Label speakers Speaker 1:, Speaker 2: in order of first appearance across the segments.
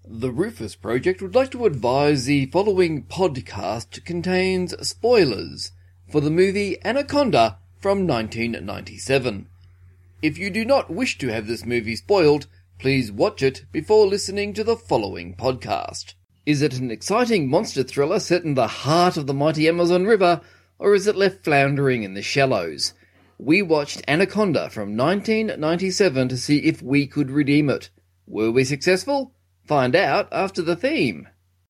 Speaker 1: The Rufus Project would like to advise the following podcast contains spoilers for the movie Anaconda from 1997. If you do not wish to have this movie spoiled, please watch it before listening to the following podcast. Is it an exciting monster thriller set in the heart of the mighty Amazon River, or is it left floundering in the shallows? We watched Anaconda from 1997 to see if we could redeem it. Were we successful? Find out after the theme.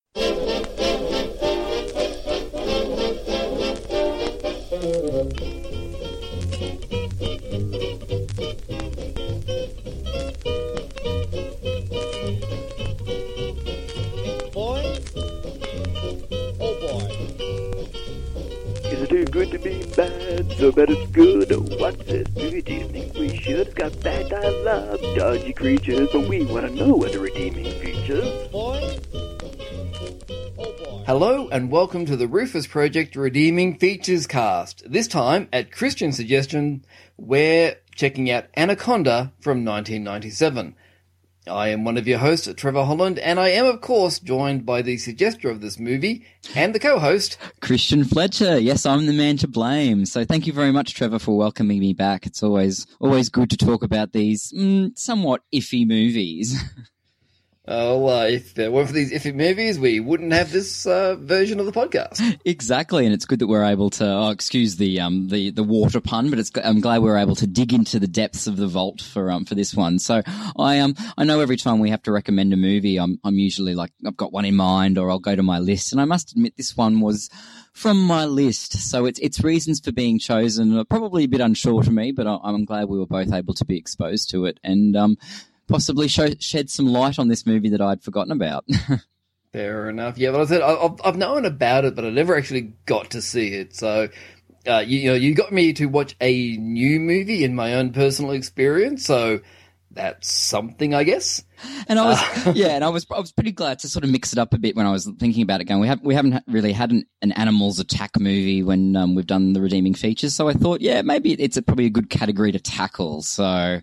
Speaker 2: Boy, oh boy.
Speaker 3: Is it too good to be bad? So bad it's good. What's this movie? Do you think we should? It's got bad dialogue, dodgy creatures, but we want to know what the redeeming features.
Speaker 2: Boy, oh boy.
Speaker 1: Hello and welcome to the Rufus Project Redeeming Features cast. This time, at Christian suggestion, we're checking out Anaconda from 1997. I am one of your hosts, Trevor Holland, and I am, of course, joined by the suggester of this movie and the co-host,
Speaker 4: Christian Fletcher. Yes, I'm the man to blame. So thank you very much, Trevor, for welcoming me back. It's always good to talk about these somewhat iffy movies.
Speaker 1: If there weren't for these iffy movies, we wouldn't have this version of the podcast.
Speaker 4: Exactly, and it's good that we're able to. Excuse the water pun, but I'm glad we're able to dig into the depths of the vault for this one. So I know every time we have to recommend a movie, I'm usually like I've got one in mind, or I'll go to my list, and I must admit this one was from my list. So its reasons for being chosen are probably a bit unsure to me, but I'm glad we were both able to be exposed to it and possibly shed some light on this movie that I'd forgotten about.
Speaker 1: Fair enough. Yeah, but I said I've known about it, but I never actually got to see it. So, you got me to watch a new movie in my own personal experience. So that's something, I guess.
Speaker 4: And I was I was pretty glad to sort of mix it up a bit when I was thinking about it. Going, we haven't really had an animals attack movie when we've done the redeeming features. So I thought, yeah, maybe it's probably a good category to tackle. So.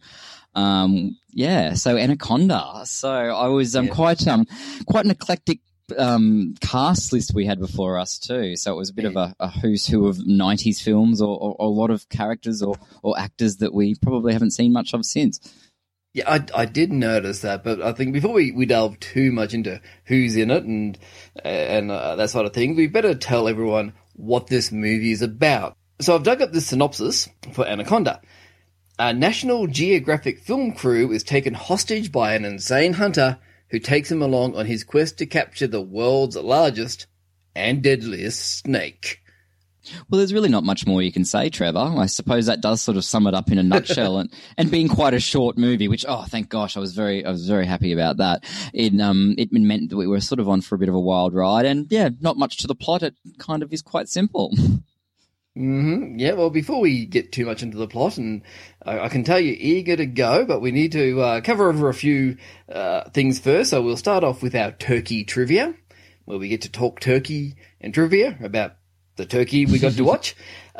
Speaker 4: So Anaconda. So I was quite an eclectic cast list we had before us too. So it was a bit of a who's who of 90s films or a lot of characters or actors that we probably haven't seen much of since.
Speaker 1: Yeah, I did notice that, but I think before we delve too much into who's in it and that sort of thing, we better tell everyone what this movie is about. So I've dug up the synopsis for Anaconda. A National Geographic film crew is taken hostage by an insane hunter who takes him along on his quest to capture the world's largest and deadliest snake.
Speaker 4: Well, there's really not much more you can say, Trevor. I suppose that does sort of sum it up in a nutshell. and being quite a short movie, which, thank gosh, I was very happy about that. It meant that we were sort of on for a bit of a wild ride, and yeah, not much to the plot. It kind of is quite simple.
Speaker 1: Mm-hmm. Yeah, well, before we get too much into the plot, and I can tell you're eager to go, but we need to cover over a few things first. So we'll start off with our turkey trivia, where we get to talk turkey and trivia about the turkey we got to watch.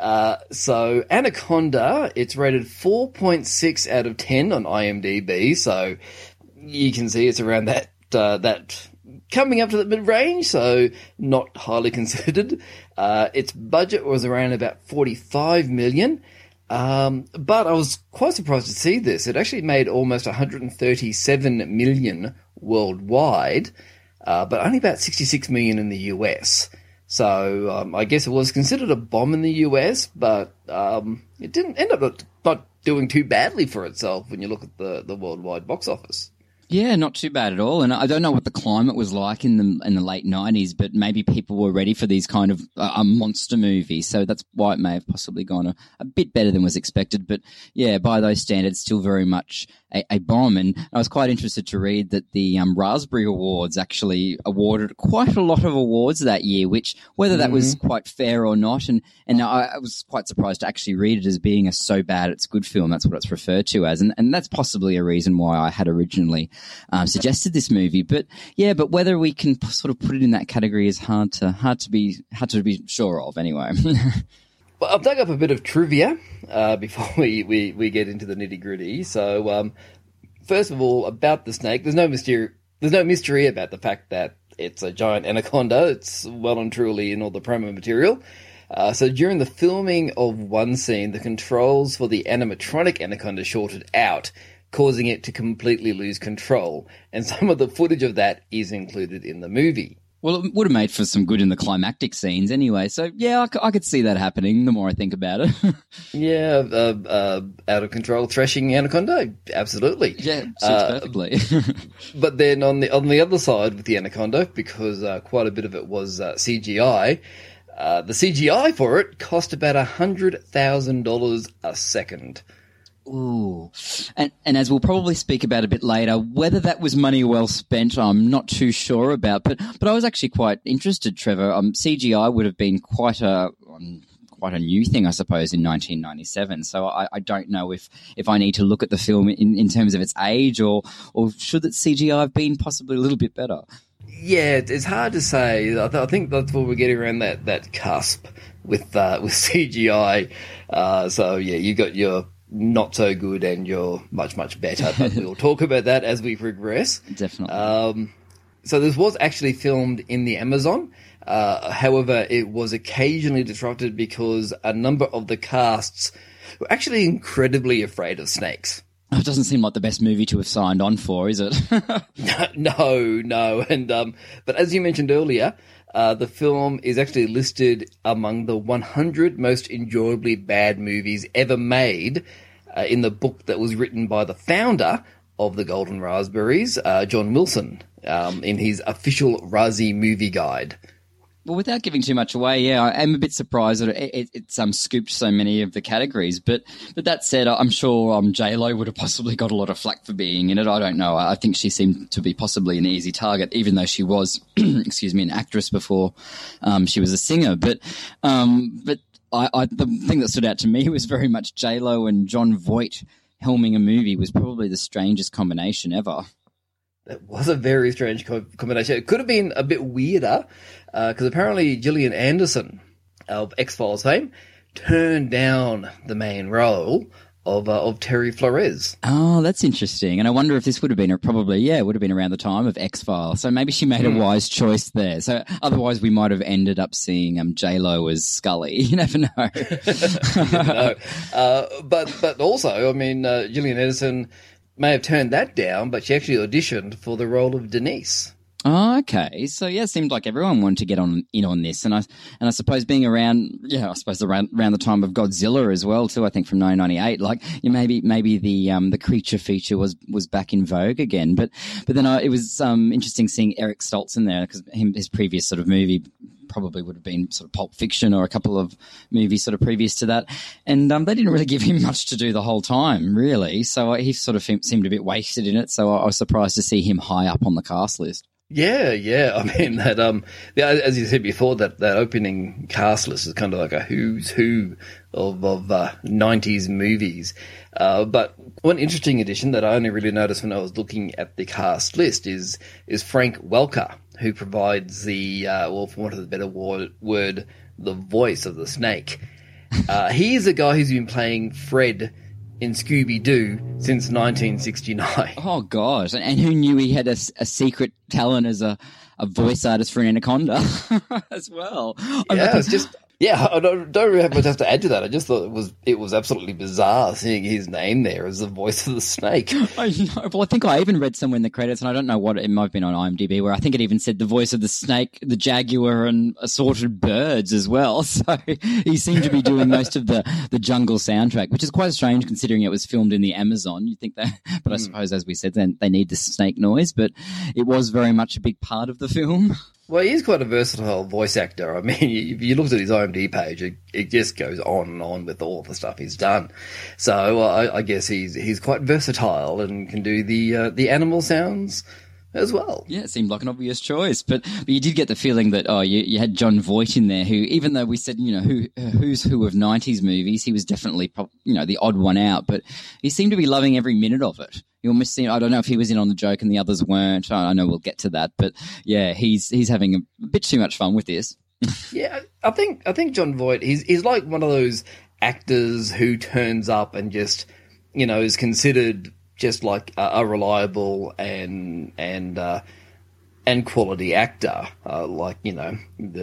Speaker 1: So Anaconda, it's rated 4.6 out of 10 on IMDb, so you can see it's around that coming up to the mid-range, so not highly considered. Its budget was around about $45 million, but I was quite surprised to see this. It actually made almost $137 million worldwide, but only about $66 million in the US. So I guess it was considered a bomb in the US, but it didn't end up not doing too badly for itself when you look at the worldwide box office.
Speaker 4: Yeah, not too bad at all. And I don't know what the climate was like in the late 90s, but maybe people were ready for these kind of monster movies. So that's why it may have possibly gone a bit better than was expected. But yeah, by those standards, still very much a bomb. And I was quite interested to read that the Raspberry Awards actually awarded quite a lot of awards that year, which whether that was quite fair or not. And I was quite surprised to actually read it as being a so bad it's good film. That's what it's referred to as. And that's possibly a reason why I had originally suggested this movie. But yeah, but whether we can sort of put it in that category is hard to be sure of anyway.
Speaker 1: Well, I've dug up a bit of trivia before we get into the nitty-gritty. So, first of all, about the snake, there's no there's no mystery about the fact that it's a giant anaconda. It's well and truly in all the promo material. So during the filming of one scene, the controls for the animatronic anaconda shorted out, causing it to completely lose control. And some of the footage of that is included in the movie.
Speaker 4: Well, it would have made for some good in the climactic scenes anyway. So, yeah, I could see that happening the more I think about it.
Speaker 1: Yeah, out of control threshing anaconda, absolutely.
Speaker 4: Yeah, suits perfectly.
Speaker 1: But then on the other side with the anaconda, because quite a bit of it was CGI, the CGI for it cost about $100,000 a second.
Speaker 4: Ooh. And as we'll probably speak about a bit later, whether that was money well spent, I'm not too sure about. But I was actually quite interested, Trevor. CGI would have been quite a new thing, I suppose, in 1997. So I don't know if I need to look at the film in terms of its age, or should that CGI have been possibly a little bit better?
Speaker 1: Yeah, it's hard to say. I think that's what we're getting around that cusp with CGI. So yeah, you got your not so good and you're much, much better. But we'll talk about that as we progress.
Speaker 4: Definitely.
Speaker 1: So this was actually filmed in the Amazon. However, it was occasionally disrupted because a number of the casts were actually incredibly afraid of snakes.
Speaker 4: It doesn't seem like the best movie to have signed on for, is it?
Speaker 1: No. And but as you mentioned earlier, the film is actually listed among the 100 most enjoyably bad movies ever made in the book that was written by the founder of the Golden Raspberries, John Wilson, in his official Razzie movie guide.
Speaker 4: Well, without giving too much away, yeah, I am a bit surprised that it's scooped so many of the categories. But that said, I'm sure J-Lo would have possibly got a lot of flack for being in it. I don't know. I think she seemed to be possibly an easy target, even though she was, an actress before she was a singer. But the thing that stood out to me was very much J-Lo and Jon Voight helming a movie was probably the strangest combination ever.
Speaker 1: It was a very strange combination. It could have been a bit weirder, because apparently Gillian Anderson of X-Files fame turned down the main role of Terry Flores.
Speaker 4: Oh, that's interesting. And I wonder if this would have been, it would have been around the time of X-Files. So maybe she made a wise choice there. So otherwise we might have ended up seeing J-Lo as Scully. You never know.
Speaker 1: But also, I mean, Gillian Anderson may have turned that down, but she actually auditioned for the role of Denise.
Speaker 4: Oh, okay. So yeah, it seemed like everyone wanted to get in on this, and I suppose being around, around the time of Godzilla as well too. I think from 1998, like maybe the creature feature was back in vogue again. But then it was interesting seeing Eric Stoltz in there, because his previous sort of movie probably would have been sort of Pulp Fiction or a couple of movies sort of previous to that. And they didn't really give him much to do the whole time, really. So he sort of seemed a bit wasted in it. So I was surprised to see him high up on the cast list.
Speaker 1: Yeah. I mean, that as you said before, that opening cast list is kind of like a who's who of 90s movies. But one interesting addition that I only really noticed when I was looking at the cast list is Frank Welker, who provides the, for want of a better word, the voice of the snake. He is a guy who's been playing Fred in Scooby-Doo since 1969.
Speaker 4: Oh, God. And who knew he had a secret talent as a voice artist for an anaconda as well?
Speaker 1: Yeah, it's just... Yeah, I don't really have much else to add to that. I just thought it was absolutely bizarre seeing his name there as the voice of the snake.
Speaker 4: I know. Well, I think I even read somewhere in the credits, and I don't know what it might have been on IMDb, where I think it even said the voice of the snake, the jaguar, and assorted birds as well. So he seemed to be doing most of the jungle soundtrack, which is quite strange considering it was filmed in the Amazon. You'd think that, but I suppose, as we said, then they need the snake noise. But it was very much a big part of the film.
Speaker 1: Well, he is quite a versatile voice actor. I mean, if you looked at his IMDb page, it just goes on and on with all the stuff he's done. So I guess he's quite versatile and can do the animal sounds as well.
Speaker 4: Yeah, it seemed like an obvious choice, but you did get the feeling that you had Jon Voight in there, who, even though we said who's who of 90s movies, he was definitely the odd one out, but he seemed to be loving every minute of it. You almost seemed, I don't know if he was in on the joke and the others weren't. I know we'll get to that, but yeah, he's having a bit too much fun with this.
Speaker 1: Yeah, I think Jon Voight, he's like one of those actors who turns up and just is considered just like a reliable and and quality actor, like, you know,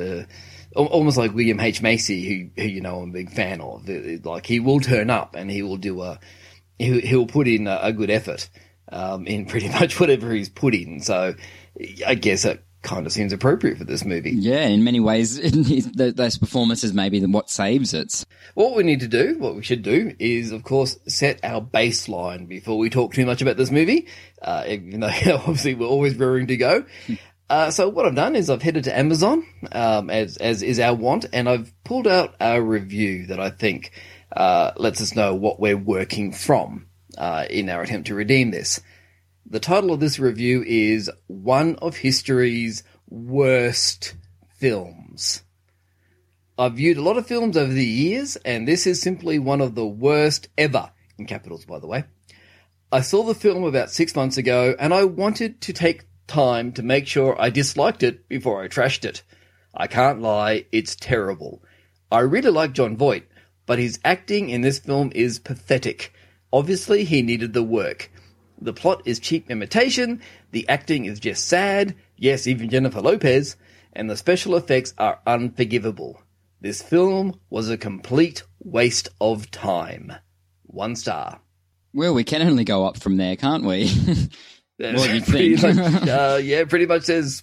Speaker 1: almost like William H. Macy, who you know I'm a big fan of. Like, he will turn up and he will do he'll put in a good effort in pretty much whatever he's put in. So I guess that kind of seems appropriate for this movie.
Speaker 4: Yeah, in many ways, those performances may be what saves it.
Speaker 1: What we should do is, of course, set our baseline before we talk too much about this movie, even though obviously we're always raring to go. So what I've done is I've headed to Amazon, as is our wont, and I've pulled out a review that I think lets us know what we're working from in our attempt to redeem this. The title of this review is One of History's Worst Films. I've viewed a lot of films over the years, and this is simply one of the worst ever, in capitals, by the way. I saw the film about 6 months ago, and I wanted to take time to make sure I disliked it before I trashed it. I can't lie, it's terrible. I really like Jon Voight, but his acting in this film is pathetic. Obviously, he needed the work. The plot is cheap imitation, the acting is just sad, yes, even Jennifer Lopez, and the special effects are unforgivable. This film was a complete waste of time. 1 star.
Speaker 4: Well, we can only go up from there, can't we? What do you
Speaker 1: pretty
Speaker 4: think?
Speaker 1: Much, pretty much says,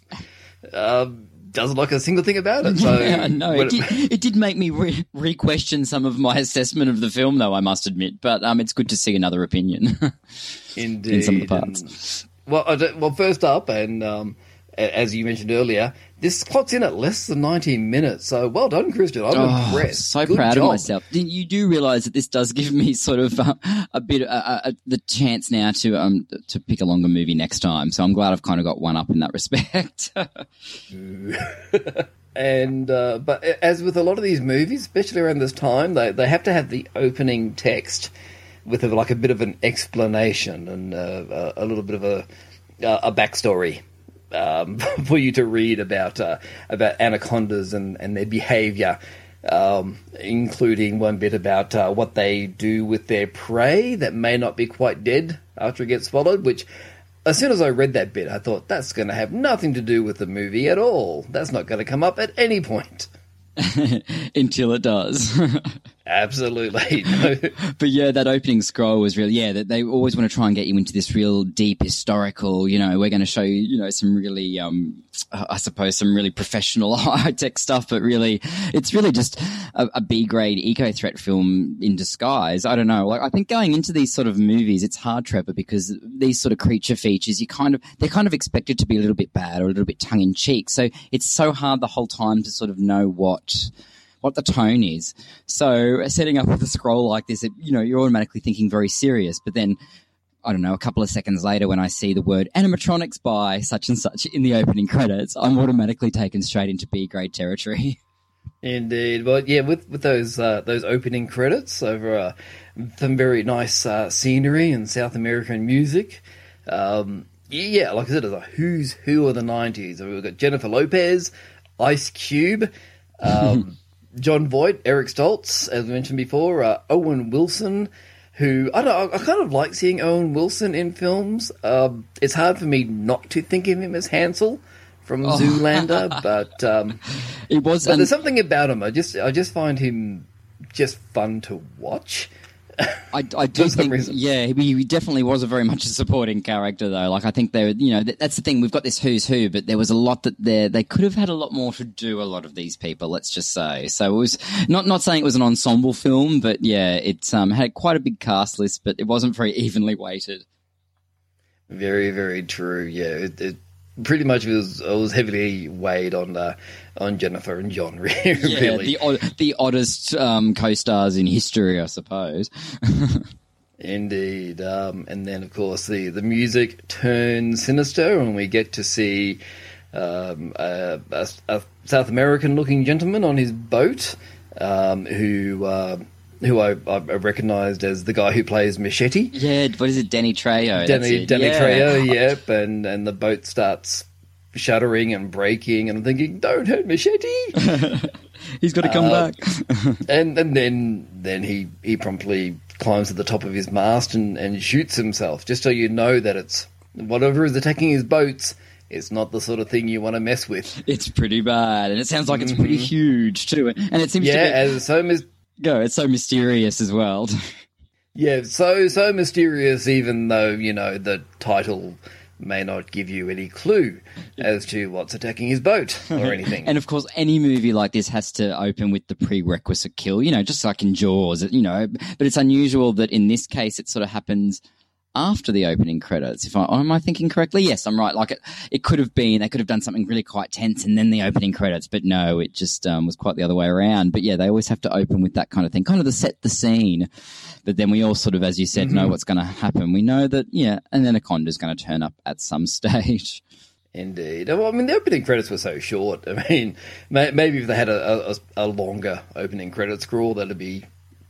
Speaker 1: doesn't like a single thing about it. So
Speaker 4: Yeah, no, it did make me re-question some of my assessment of the film, though, I must admit. But it's good to see another opinion.
Speaker 1: Indeed.
Speaker 4: In some of the parts.
Speaker 1: Well, first up, and as you mentioned earlier, this clock's in at less than 90 minutes. So well done, Christian. I'm impressed.
Speaker 4: So
Speaker 1: Good
Speaker 4: proud
Speaker 1: job.
Speaker 4: of myself. You do realise that this does give me sort of a bit the chance now to pick a longer movie next time. So I'm glad I've kind of got one up in that respect.
Speaker 1: And but as with a lot of these movies, especially around this time, they have to have the opening text with a bit of an explanation and a little bit of a backstory for you to read about anacondas and their behaviour, including one bit about what they do with their prey that may not be quite dead after it gets swallowed, which, as soon as I read that bit, I thought, that's going to have nothing to do with the movie at all. That's not going to come up at any point.
Speaker 4: Until it does.
Speaker 1: Absolutely.
Speaker 4: But yeah, that opening scroll was really, that they always want to try and get you into this real deep historical, we're going to show you, some really, I suppose some really professional high-tech stuff, but really, it's really just a B-grade eco-threat film in disguise. I don't know. I think going into these sort of movies, it's hard, Trevor, because these sort of creature features, they're kind of expected to be a little bit bad or a little bit tongue-in-cheek. So it's so hard the whole time to sort of know what the tone is. So setting up with a scroll like this, you're automatically thinking very serious, but then, I don't know, a couple of seconds later when I see the word animatronics by such and such in the opening credits, I'm automatically taken straight into B-grade territory.
Speaker 1: Indeed. Well, yeah, with those opening credits over some very nice scenery and South American music. Yeah, like I said, it's a who's who of the 90s. We've got Jennifer Lopez, Ice Cube, Jon Voight, Eric Stoltz, as we mentioned before, Owen Wilson, who, I don't know, I kind of like seeing Owen Wilson in films. It's hard for me not to think of him as Hansel from Zoolander, but
Speaker 4: it was.
Speaker 1: But there's something about him. I just find him just fun to watch.
Speaker 4: I do think, he definitely was very much a supporting character, though. I think that's the thing. We've got this who's who, but there was a lot that they could have had a lot more to do. A lot of these people, let's just say. So it was not saying it was an ensemble film, but yeah, it had quite a big cast list, but it wasn't very evenly weighted. Very,
Speaker 1: very true. Yeah, it pretty much was heavily weighed on Jennifer and John. Really,
Speaker 4: the oddest co-stars in history, I suppose.
Speaker 1: Indeed, and then of course the music turns sinister, and we get to see a South American-looking gentleman on his boat, who I recognised as the guy who plays Machete.
Speaker 4: Yeah, what is it, Danny Trejo?
Speaker 1: Danny Trejo, yep. And the boat starts shuddering and breaking, and I'm thinking, don't hurt Machete.
Speaker 4: He's got to come back.
Speaker 1: and then he promptly climbs to the top of his mast and shoots himself, just so you know that it's whatever is attacking his boats it's not the sort of thing you want to mess with.
Speaker 4: It's pretty bad, and it sounds like it's pretty huge too. And it seems
Speaker 1: It's so
Speaker 4: mysterious as well.
Speaker 1: Yeah, so mysterious, even though, the title may not give you any clue as to what's attacking his boat or anything.
Speaker 4: And of course, any movie like this has to open with the prerequisite kill, just like in Jaws, but it's unusual that in this case it sort of happens after the opening credits. Am I thinking correctly? Yes, I'm right. Like it could have been, they could have done something really quite tense and then the opening credits, but no, it just was quite the other way around. But yeah, they always have to open with that kind of thing, kind of to set the scene. But then we all sort of, as you said, know what's going to happen. We know that, and then Anaconda's going to turn up at some stage.
Speaker 1: Indeed. Well, the opening credits were so short. Maybe if they had a longer opening credits scroll, that'd be,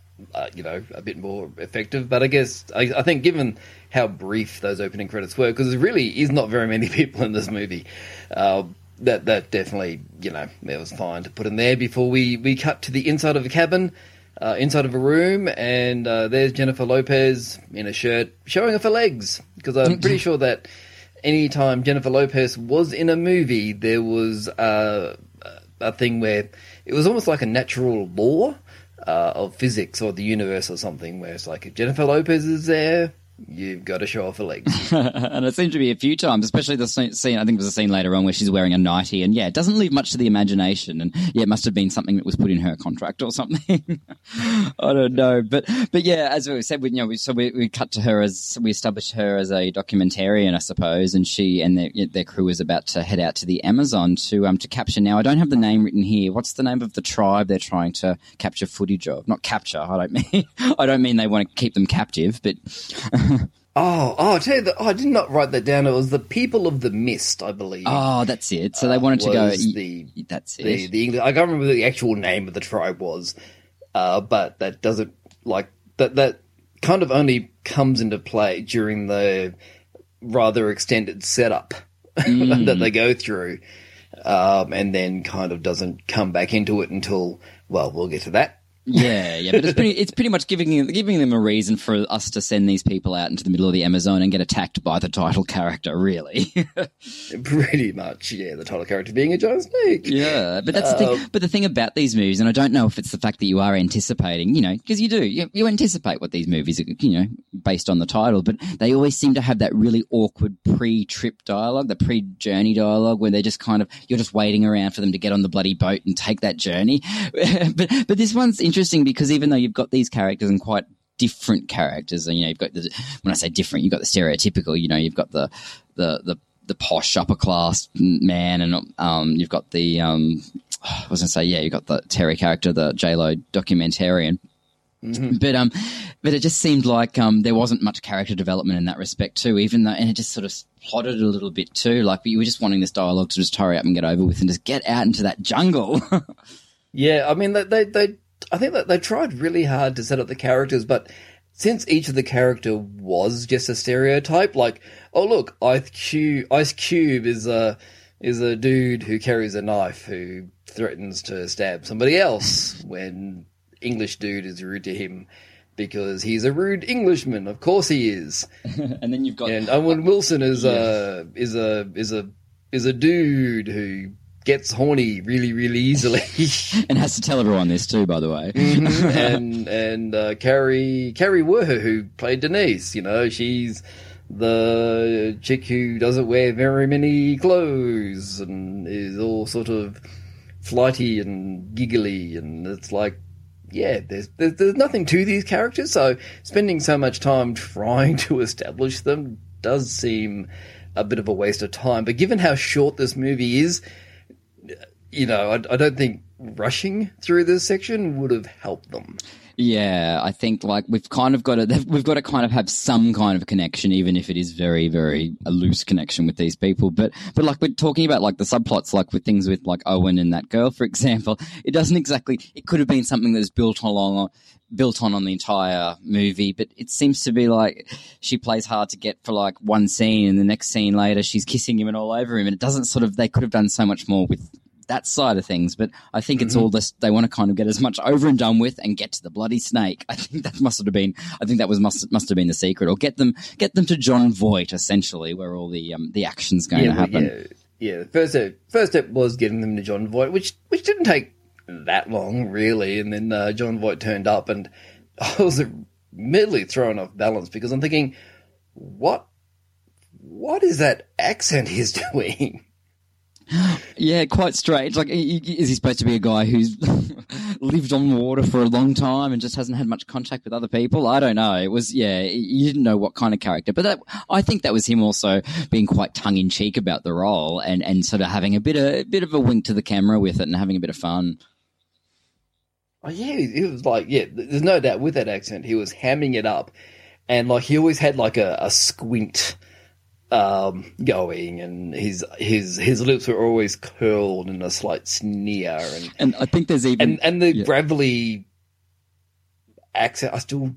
Speaker 1: a bit more effective. But I guess, I think given how brief those opening credits were, because there really is not very many people in this movie, that definitely, it was fine to put in there before we cut to the inside of a cabin, inside of a room, and there's Jennifer Lopez in a shirt showing off her legs, because I'm pretty sure that any time Jennifer Lopez was in a movie, there was a thing where it was almost like a natural law of physics or the universe or something, where it's like, if Jennifer Lopez is there, you've got to show off her legs.
Speaker 4: And it seemed to be a few times, especially the scene, I think it was a scene later on where she's wearing a nightie, and it doesn't leave much to the imagination, and it must have been something that was put in her contract or something. I don't know. But yeah, as we said, we cut to her we established her as a documentarian, I suppose, and she and their crew is about to head out to the Amazon to capture. Now, I don't have the name written here. What's the name of the tribe they're trying to capture footage of? Not capture, I don't mean they want to keep them captive, but
Speaker 1: I'll tell you I did not write that down. It was the People of the Mist, I believe.
Speaker 4: Oh, that's it. So they wanted to go.
Speaker 1: That's it. The English. I can't remember the actual name of the tribe was, but that doesn't that kind of only comes into play during the rather extended setup that they go through, and then kind of doesn't come back into it until, well, we'll get to that.
Speaker 4: Yeah, but it's pretty much giving them a reason for us to send these people out into the middle of the Amazon and get attacked by the title character, really.
Speaker 1: Pretty much, yeah, the title character being a giant snake.
Speaker 4: Yeah, but that's the thing. But the thing about these movies, and I don't know if it's the fact that you are anticipating, because you do, you anticipate what these movies are, based on the title, but they always seem to have that really awkward pre-trip dialogue, the pre-journey dialogue, where they're just kind of, you're just waiting around for them to get on the bloody boat and take that journey. But this one's interesting because even though you've got these characters and quite different characters, and you've got when I say different, you've got the stereotypical, you've got the posh upper class man, and you've got the I was going to say, you've got the Terry character, the J-Lo documentarian. Mm-hmm. But it just seemed like there wasn't much character development in that respect too, and it just sort of plotted a little bit too. Like, you were just wanting this dialogue to just hurry up and get over with and just get out into that jungle.
Speaker 1: Yeah, I think that they tried really hard to set up the characters, but since each of the character was just a stereotype, like, oh look, Ice Cube is a dude who carries a knife who threatens to stab somebody else when English dude is rude to him because he's a rude Englishman. Of course he is.
Speaker 4: And then you've got
Speaker 1: Owen Wilson is a dude who gets horny really, really easily.
Speaker 4: And has to tell everyone this too, by the way.
Speaker 1: Mm-hmm. And Carrie Werher, who played Denise, she's the chick who doesn't wear very many clothes and is all sort of flighty and giggly, and it's like, yeah, there's nothing to these characters, so spending so much time trying to establish them does seem a bit of a waste of time. But given how short this movie is, I don't think rushing through this section would have helped them.
Speaker 4: Yeah, I think we've got to kind of have some kind of connection, even if it is very, very a loose connection with these people. But like, we're talking about like the subplots, like with things with like Owen and that girl, for example, it doesn't exactly, it could have been something that was built on the entire movie, but it seems to be like she plays hard to get for like one scene, and the next scene later she's kissing him and all over him, and it doesn't they could have done so much more with that side of things. But I think it's all this, they want to kind of get as much over and done with and get to the bloody snake. I think that must have been the secret, or get them to John Voight, essentially, where all the action's going to happen.
Speaker 1: Yeah. The first step was getting them to John Voight, which didn't take that long, really. And then John Voight turned up, and I was immediately thrown off balance because I'm thinking, what is that accent he's doing?
Speaker 4: Yeah, quite strange. Like, is he supposed to be a guy who's lived on water for a long time and just hasn't had much contact with other people? I don't know. It was, you didn't know what kind of character. But I think that was him also being quite tongue-in-cheek about the role and sort of having a bit of a wink to the camera with it and having a bit of fun.
Speaker 1: Oh, yeah, it was like, there's no doubt with that accent, he was hamming it up. And, like, he always had, like, a squint going, and his lips were always curled in a slight sneer,
Speaker 4: and I think there's even
Speaker 1: the gravelly accent.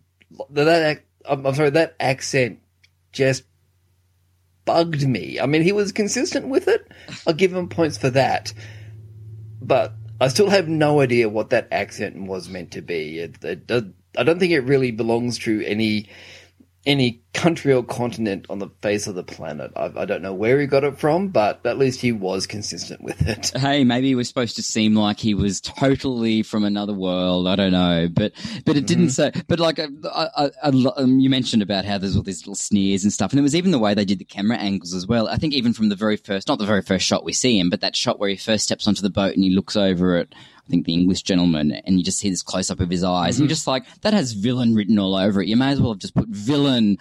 Speaker 1: That accent just bugged me. I mean, he was consistent with it. I'll give him points for that, but I still have no idea what that accent was meant to be. I don't think it really belongs to any country or continent on the face of the planet. I don't know where he got it from, but at least he was consistent with it.
Speaker 4: Hey, maybe he was supposed to seem like he was totally from another world. I don't know, but it didn't say. But like you mentioned about how there's all these little sneers and stuff, and it was even the way they did the camera angles as well. I think even from the very first, not the very first shot we see him, but that shot where he first steps onto the boat and he looks over at, I think, the English gentleman, and you just see this close-up of his eyes, and you're just like, that has villain written all over it. You may as well have just put villain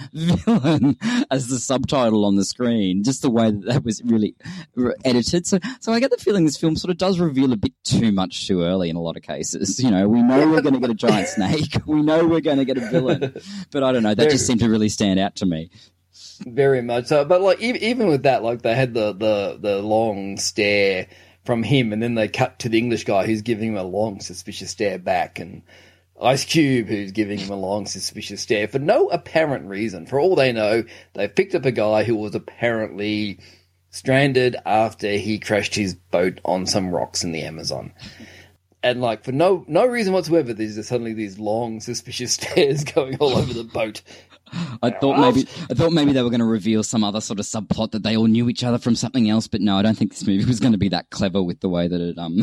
Speaker 4: as the subtitle on the screen, just the way that was really edited. So I get the feeling this film sort of does reveal a bit too much too early in a lot of cases. You know, we know we're going to get a giant snake. We know we're going to get a villain. But I don't know, that just seemed to really stand out to me.
Speaker 1: Very much so. But like even with that, like they had the long stare from him, and then they cut to the English guy who's giving him a long, suspicious stare back, and Ice Cube who's giving him a long, suspicious stare for no apparent reason. For all they know, they've picked up a guy who was apparently stranded after he crashed his boat on some rocks in the Amazon. And like for no reason whatsoever, there's just suddenly these long, suspicious stares going all over the boat.
Speaker 4: I thought maybe they were going to reveal some other sort of subplot that they all knew each other from something else, but no, I don't think this movie was going to be that clever with the way that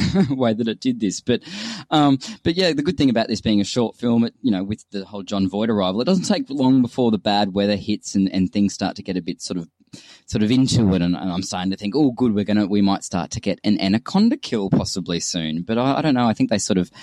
Speaker 4: it did this. But yeah, the good thing about this being a short film, with the whole John Voight arrival, it doesn't take long before the bad weather hits and things start to get a bit sort of into it, and I'm starting to think, oh, good, we might start to get an anaconda kill possibly soon. But I don't know. I think they sort of,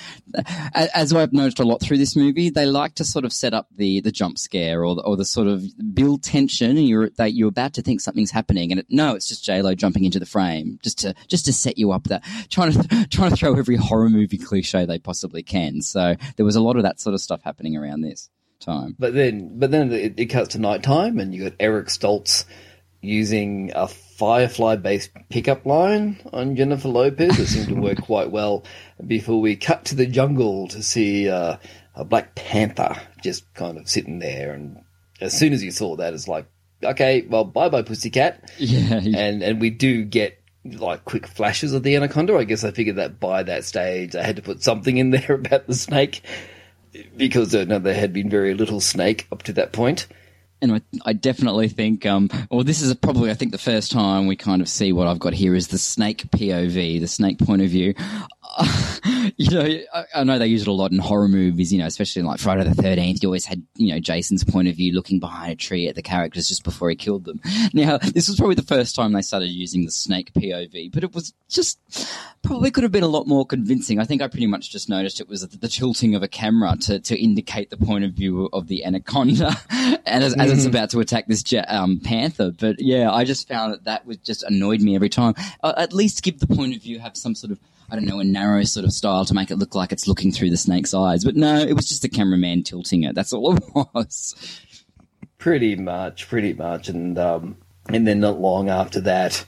Speaker 4: as I've noticed a lot through this movie, they like to sort of set up the jump scare or the sort of build tension, and you're about to think something's happening, and it's just J-Lo jumping into the frame just to set you up. That trying to throw every horror movie cliche they possibly can. So there was a lot of that sort of stuff happening around this time.
Speaker 1: But then it cuts to nighttime, and you got Eric Stoltz using a Firefly-based pickup line on Jennifer Lopez that seemed to work quite well before we cut to the jungle to see a Black Panther just kind of sitting there. And as soon as you saw that, it's like, okay, well, bye-bye, pussycat.
Speaker 4: Yeah.
Speaker 1: And we do get like quick flashes of the anaconda. I guess I figured that by that stage I had to put something in there about the snake because there had been very little snake up to that point.
Speaker 4: And I definitely think, this is probably, I think, the first time we kind of see what I've got here is the snake POV, the snake point of view. I know they use it a lot in horror movies, especially in like Friday the 13th. You always had, Jason's point of view looking behind a tree at the characters just before he killed them. Now, this was probably the first time they started using the snake POV, but it was just probably could have been a lot more convincing. I think I pretty much just noticed it was the tilting of a camera to indicate the point of view of the anaconda and as it's about to attack this panther. But yeah, I just found that was just annoyed me every time. At least give the point of view, have some sort of, I don't know, a narrow sort of style to make it look like it's looking through the snake's eyes. But no, it was just the cameraman tilting it. That's all it was.
Speaker 1: Pretty much. And then not long after that,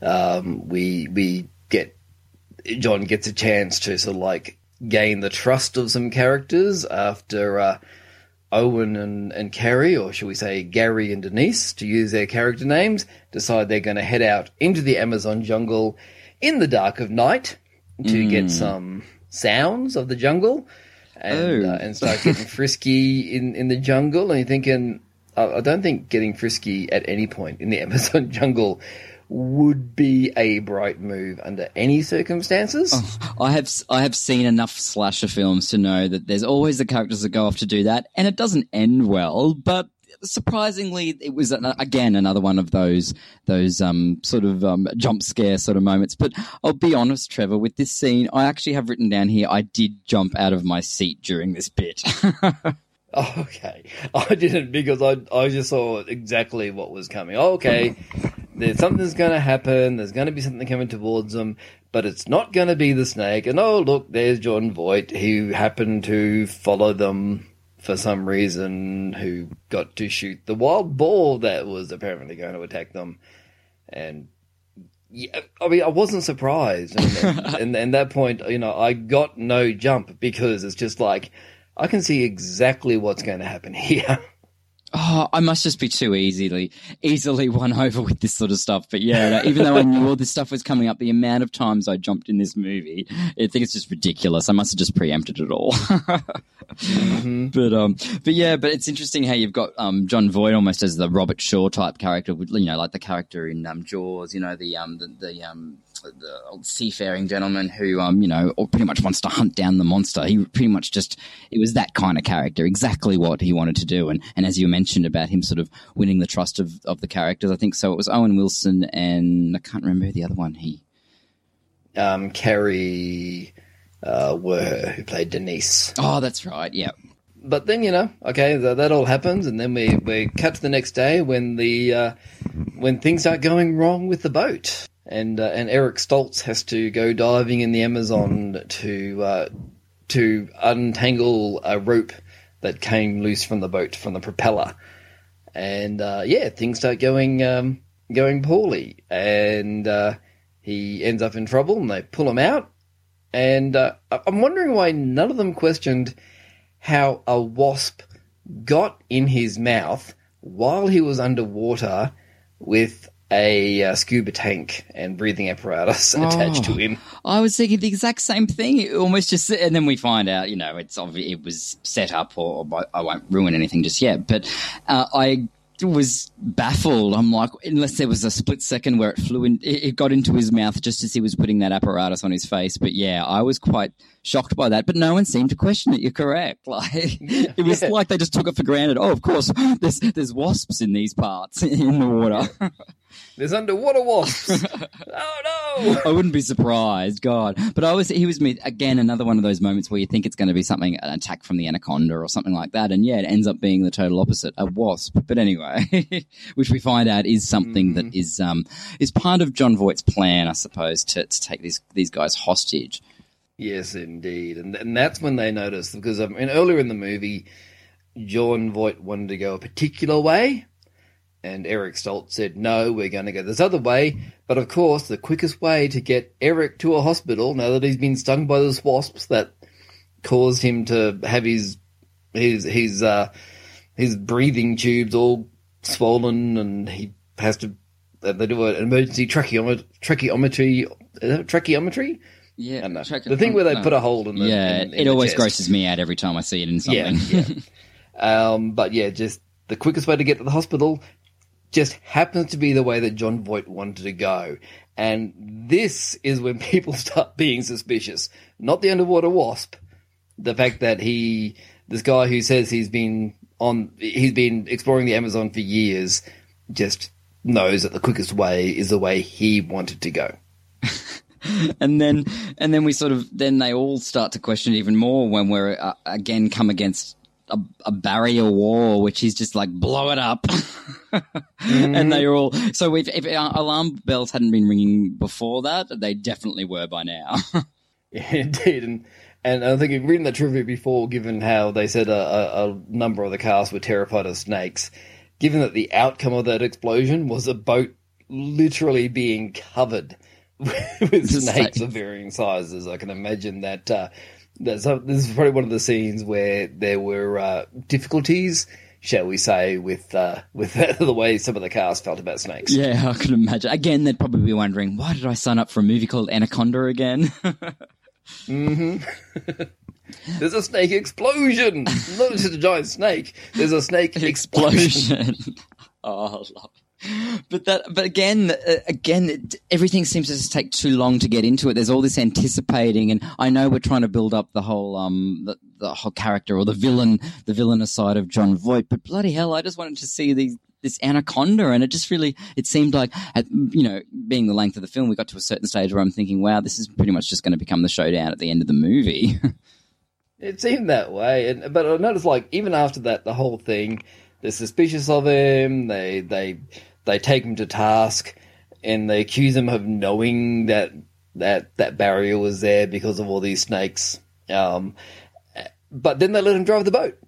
Speaker 1: John gets a chance to sort of like gain the trust of some characters after Owen and Carrie, or shall we say Gary and Denise, to use their character names, decide they're going to head out into the Amazon jungle in the dark of night to get some sounds of the jungle and start getting frisky in the jungle. And you're thinking, I don't think getting frisky at any point in the Amazon jungle would be a bright move under any circumstances.
Speaker 4: I have seen enough slasher films to know that there's always the characters that go off to do that, and it doesn't end well. But surprisingly, it was again another one of those sort of jump scare sort of moments. But I'll be honest, Trevor, with this scene, I actually have written down here I did jump out of my seat during this bit.
Speaker 1: Okay, I didn't, because I just saw exactly what was coming. Okay, something's going to happen. There's going to be something coming towards them, but it's not going to be the snake. And oh, look, there's Jon Voight, who happened to follow them for some reason, who got to shoot the wild boar that was apparently going to attack them. And yeah, I mean, I wasn't surprised. And at that point, I got no jump, because it's just like, I can see exactly what's going to happen here.
Speaker 4: Oh, I must just be too easily won over with this sort of stuff. But yeah, even though I knew all this stuff was coming up, the amount of times I jumped in this movie, I think it's just ridiculous. I must have just preempted it all. But it's interesting how you've got Jon Voight almost as the Robert Shaw type character, like the character in Jaws, the old seafaring gentleman who, pretty much wants to hunt down the monster. He pretty much it was that kind of character, exactly what he wanted to do. And as you mentioned about him sort of winning the trust of the characters, I think so. It was Owen Wilson and I can't remember who the other one.
Speaker 1: Carrie who played Denise.
Speaker 4: Oh, that's right. Yeah.
Speaker 1: But then, okay, that all happens, and then we cut to the next day when when things start going wrong with the boat. And Eric Stoltz has to go diving in the Amazon to untangle a rope that came loose from the boat, from the propeller. And things start going poorly, and he ends up in trouble, and they pull him out. And I'm wondering why none of them questioned how a wasp got in his mouth while he was underwater with a scuba tank and breathing apparatus attached to him.
Speaker 4: I was thinking the exact same thing. It almost just, and then we find out, it's obvious it was set up, or I won't ruin anything just yet. But I was baffled. I'm like, unless there was a split second where it flew in, it got into his mouth just as he was putting that apparatus on his face. But yeah, I was quite shocked by that. But no one seemed to question it. You're correct. It was like they just took it for granted. Oh, of course, there's wasps in these parts in the water.
Speaker 1: There's underwater wasps. Oh no!
Speaker 4: I wouldn't be surprised, God. But he was again another one of those moments where you think it's going to be something, an attack from the anaconda or something like that, and yeah, it ends up being the total opposite, a wasp. But anyway, which we find out is something that is part of Jon Voight's plan, I suppose, to take these guys hostage.
Speaker 1: Yes, indeed, and that's when they notice, because earlier in the movie, Jon Voight wanted to go a particular way. And Eric Stoltz said, no, we're going to go this other way. But of course, the quickest way to get Eric to a hospital, now that he's been stung by those wasps that caused him to have his breathing tubes all swollen, and he has to, they do an emergency tracheometry. Is that tracheometry?
Speaker 4: Yeah.
Speaker 1: The thing where they put a hole in the in
Speaker 4: it always
Speaker 1: chest.
Speaker 4: Grosses me out every time I see it in something.
Speaker 1: Yeah. But yeah, just the quickest way to get to the hospital just happens to be the way that Jon Voight wanted to go. And this is when people start being suspicious. Not the underwater wasp. The fact that this guy who says he's been exploring the Amazon for years, just knows that the quickest way is the way he wanted to go.
Speaker 4: And then we then they all start to question even more when we're again come against a barrier wall, which is just like, blow it up. And they are all, so if alarm bells hadn't been ringing before that, they definitely were by now.
Speaker 1: Yeah, indeed. And I think you've read the trivia before, given how they said a number of the cast were terrified of snakes, given that the outcome of that explosion was a boat literally being covered with snakes of varying sizes. I can imagine that this is probably one of the scenes where there were difficulties, shall we say, with the way some of the cast felt about snakes.
Speaker 4: Yeah, I can imagine. Again, they'd probably be wondering, why did I sign up for a movie called Anaconda again?
Speaker 1: There's a snake explosion. Not just a giant snake. There's a snake explosion.
Speaker 4: Oh, I love it. But again, everything seems to just take too long to get into it. There's all this anticipating, and I know we're trying to build up the whole the whole character or the villainous side of John Voight. But bloody hell, I just wanted to see this anaconda, and it seemed like, being the length of the film, we got to a certain stage where I'm thinking, wow, this is pretty much just going to become the showdown at the end of the movie.
Speaker 1: It seemed that way, but I noticed, like, even after that, the whole thing, they're suspicious of him. They take him to task, and they accuse him of knowing that barrier was there because of all these snakes. But then they let him drive the boat.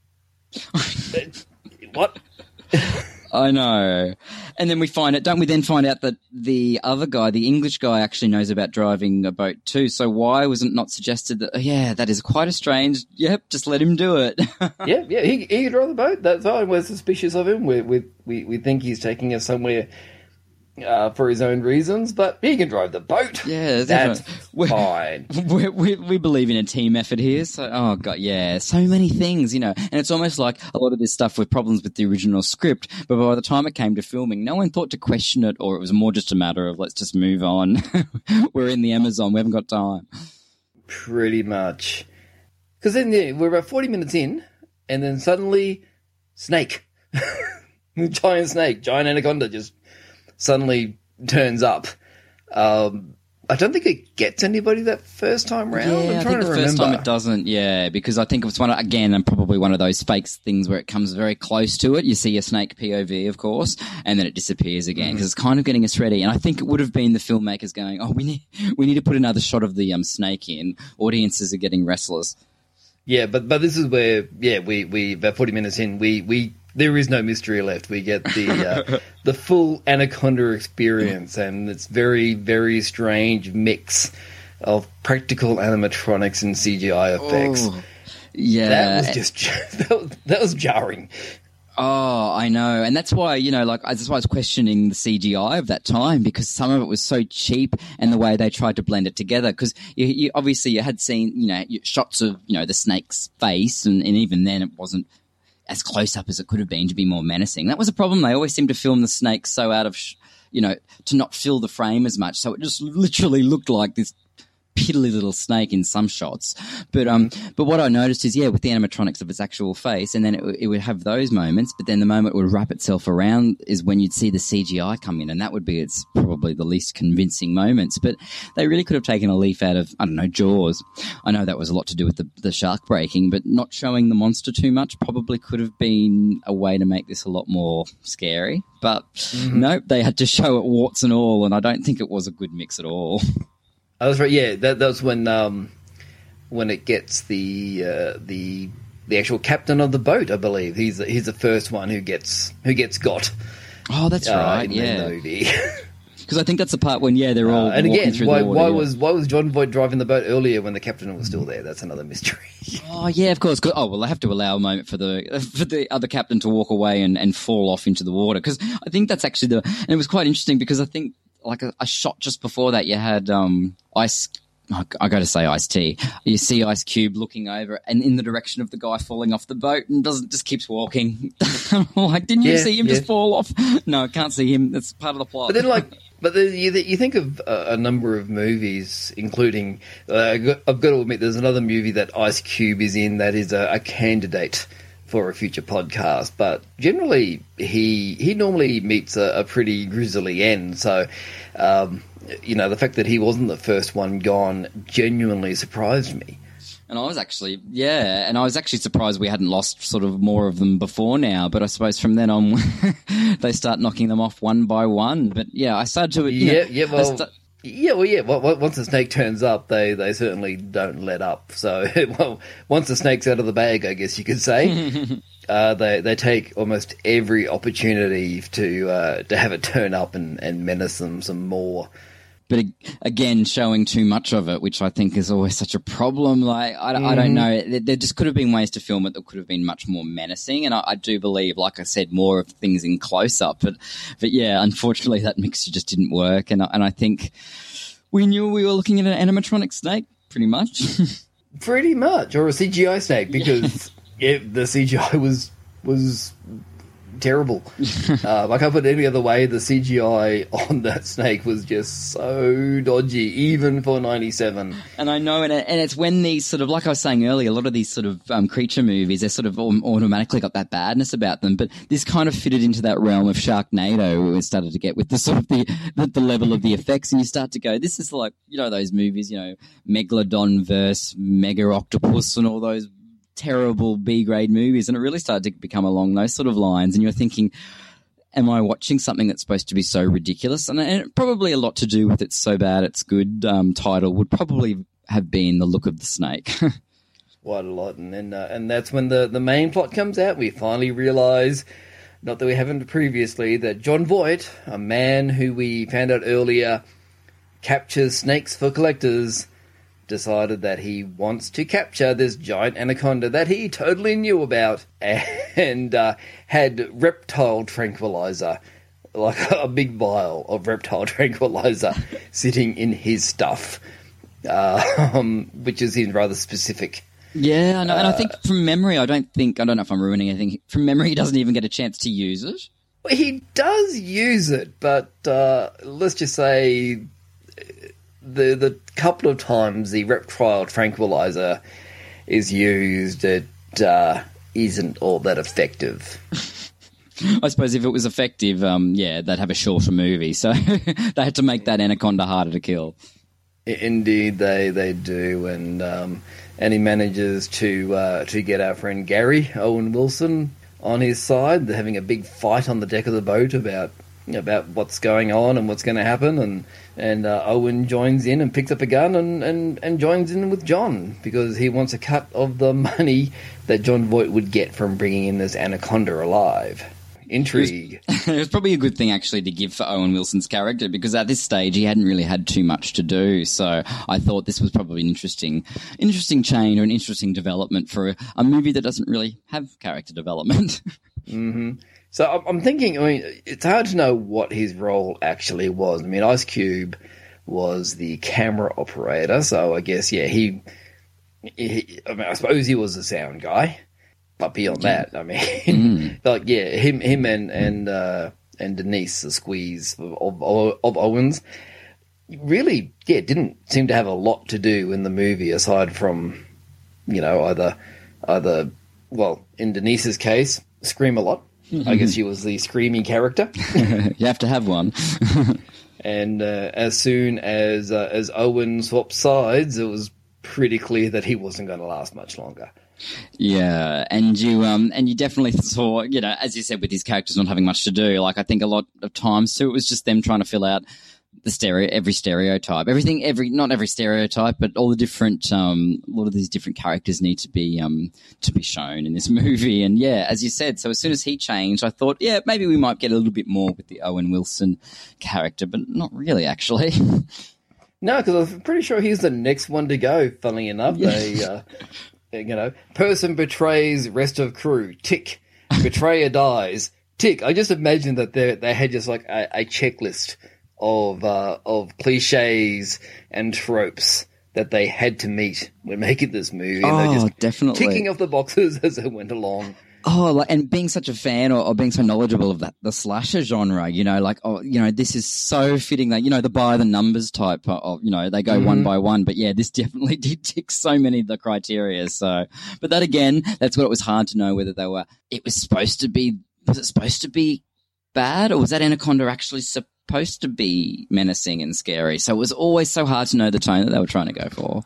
Speaker 1: What?
Speaker 4: I know. And then don't we then find out that the other guy, the English guy, actually knows about driving a boat too. So why was it not suggested that, that is quite a strange, just let him do it.
Speaker 1: yeah, he can drive the boat. That's fine. We're suspicious of him. We think he's taking us somewhere for his own reasons, but he can drive the boat.
Speaker 4: Yeah,
Speaker 1: that's fine.
Speaker 4: We believe in a team effort here. So, oh god, yeah, so many things, and it's almost like a lot of this stuff with problems with the original script. But by the time it came to filming, no one thought to question it, or it was more just a matter of let's just move on. We're in the Amazon. We haven't got time.
Speaker 1: Pretty much. Because then we're about 40 minutes in, and then suddenly, snake, giant anaconda just suddenly turns up. I don't think it gets anybody that first time round.
Speaker 4: Yeah,
Speaker 1: I'm trying
Speaker 4: I think
Speaker 1: to
Speaker 4: the first
Speaker 1: remember.
Speaker 4: time it doesn't, because I think it's probably one of those fake things where it comes very close to it. You see a snake POV, of course, and then it disappears again because it's kind of getting us ready. And I think it would have been the filmmakers going, oh, we need to put another shot of the snake in. Audiences are getting restless.
Speaker 1: Yeah, but this is where, we about 40 minutes in, we there is no mystery left. We get the full anaconda experience, and it's very, very strange mix of practical animatronics and CGI effects.
Speaker 4: Oh, yeah,
Speaker 1: that was just that was jarring.
Speaker 4: Oh, I know. And that's why, that's why I was questioning the CGI of that time, because some of it was so cheap and the way they tried to blend it together. Because you obviously you had seen, shots of, the snake's face, and even then it wasn't as close up as it could have been to be more menacing. That was a problem. They always seemed to film the snake so out of, to not fill the frame as much. So it just literally looked like this piddly little snake in some shots. But what I noticed is, with the animatronics of its actual face, and then it would have those moments, but then the moment it would wrap itself around is when you'd see the CGI come in, and that would be its probably the least convincing moments. But they really could have taken a leaf out of, I don't know, Jaws. I know that was a lot to do with the shark breaking, but not showing the monster too much probably could have been a way to make this a lot more scary. But nope, they had to show it warts and all, and I don't think it was a good mix at all.
Speaker 1: I was right. Yeah, that was when it gets the actual captain of the boat. I believe he's the first one who gets got.
Speaker 4: Oh, that's right.
Speaker 1: In the movie.
Speaker 4: Because I think that's the part when they're all
Speaker 1: and
Speaker 4: walking
Speaker 1: again,
Speaker 4: through
Speaker 1: why
Speaker 4: the water.
Speaker 1: why was John Voight driving the boat earlier when the captain was still there? That's another mystery.
Speaker 4: Oh yeah, of course. Oh well, they have to allow a moment for the other captain to walk away and fall off into the water, because I think that's actually and it was quite interesting because I think, like a shot just before that, you had I got to say Ice-T. You see Ice Cube looking over and in the direction of the guy falling off the boat, and just keeps walking. I'm like, didn't you see him just fall off? No, I can't see him. That's part of the plot.
Speaker 1: But then, you think of a number of movies, including I've got to admit, there's another movie that Ice Cube is in that is a candidate for a future podcast, but generally he normally meets a pretty grisly end. So, the fact that he wasn't the first one gone genuinely surprised me.
Speaker 4: And I was actually surprised we hadn't lost sort of more of them before now. But I suppose from then on, they start knocking them off one by one. But I started to
Speaker 1: once the snake turns up, they certainly don't let up. So, once the snake's out of the bag, I guess you could say, they take almost every opportunity to have it turn up and menace them some more.
Speaker 4: but again, showing too much of it, which I think is always such a problem. Like, I don't know. There just could have been ways to film it that could have been much more menacing. And I do believe, like I said, more of things in close up. But yeah, unfortunately, that mixture just didn't work. And I think we knew we were looking at an animatronic snake, pretty much.
Speaker 1: Pretty much, or a CGI snake, because the CGI was terrible. I can't put it any other way. The CGI on that snake was just so dodgy, even for 97.
Speaker 4: And I know, and it's when these sort of, like I was saying earlier, a lot of these sort of creature movies, they're sort of automatically got that badness about them. But this kind of fitted into that realm of Sharknado, where we started to get with the sort of the level of the effects, and you start to go, this is like, you know, those movies, you know, Megalodon versus Mega Octopus and all those terrible B-grade movies, and it really started to become along those sort of lines, and you're thinking, am I watching something that's supposed to be so ridiculous? And probably a lot to do with It's So Bad It's Good title would probably have been the look of the snake.
Speaker 1: Quite a lot, and then and that's when the main plot comes out. We finally realise, not that we haven't previously, that John Voight, a man who we found out earlier captures snakes for collectors, decided that he wants to capture this giant anaconda that he totally knew about, and had reptile tranquilizer, like a big vial of reptile tranquilizer sitting in his stuff, which seems rather specific.
Speaker 4: Yeah, I know, and I think from memory, I don't know if I'm ruining anything. From memory, he doesn't even get a chance to use it.
Speaker 1: He does use it, but let's just say the couple of times the reptile tranquilizer is used, it isn't all that effective.
Speaker 4: I suppose if it was effective, they'd have a shorter movie, so they had to make that anaconda harder to kill.
Speaker 1: Indeed, they do, and he manages to get our friend Gary Owen Wilson on his side. They're having a big fight on the deck of the boat about what's going on and what's going to happen, and Owen joins in and picks up a gun and joins in with John, because he wants a cut of the money that John Voight would get from bringing in this anaconda alive. Intrigue.
Speaker 4: It was probably a good thing, actually, to give for Owen Wilson's character, because at this stage he hadn't really had too much to do. So I thought this was probably an interesting change or an interesting development for a movie that doesn't really have character development.
Speaker 1: Mm-hmm. So I'm thinking, I mean, it's hard to know what his role actually was. I mean, Ice Cube was the camera operator, so I guess, yeah, I suppose he was the sound guy. But beyond that, I mean, like, yeah, him and Denise, the squeeze of Owens, really, yeah, didn't seem to have a lot to do in the movie, aside from, you know, either well, in Denise's case, scream a lot. I guess she was the screaming character.
Speaker 4: You have to have one.
Speaker 1: And as soon as Owen swapped sides, it was pretty clear that he wasn't going to last much longer. Yeah,
Speaker 4: and you definitely saw, you know, as you said, with his characters not having much to do, like I think a lot of times too, it was just them trying to fill out every stereotype, not every stereotype, but all the different, a lot of these different characters need to be shown in this movie. And yeah, as you said, so as soon as he changed, I thought, yeah, maybe we might get a little bit more with the Owen Wilson character, but not really, actually.
Speaker 1: No, because I'm pretty sure he's the next one to go, funnily enough. Yeah. You know, person betrays rest of crew, tick. Betrayer dies, tick. I just imagine that they had just like a checklist of cliches and tropes that they had to meet when making this movie. And they're just
Speaker 4: definitely
Speaker 1: ticking off the boxes as it went along.
Speaker 4: Oh, and being such a fan or being so knowledgeable of the slasher genre, you know, like, this is so fitting that, you know, the by the numbers type of, you know, they go one by one. But yeah, this definitely did tick so many of the criteria. So, but that again, that's what it was hard to know whether was it supposed to be bad, or was that anaconda actually supposed to be menacing and scary? So it was always so hard to know the tone that they were trying to go for.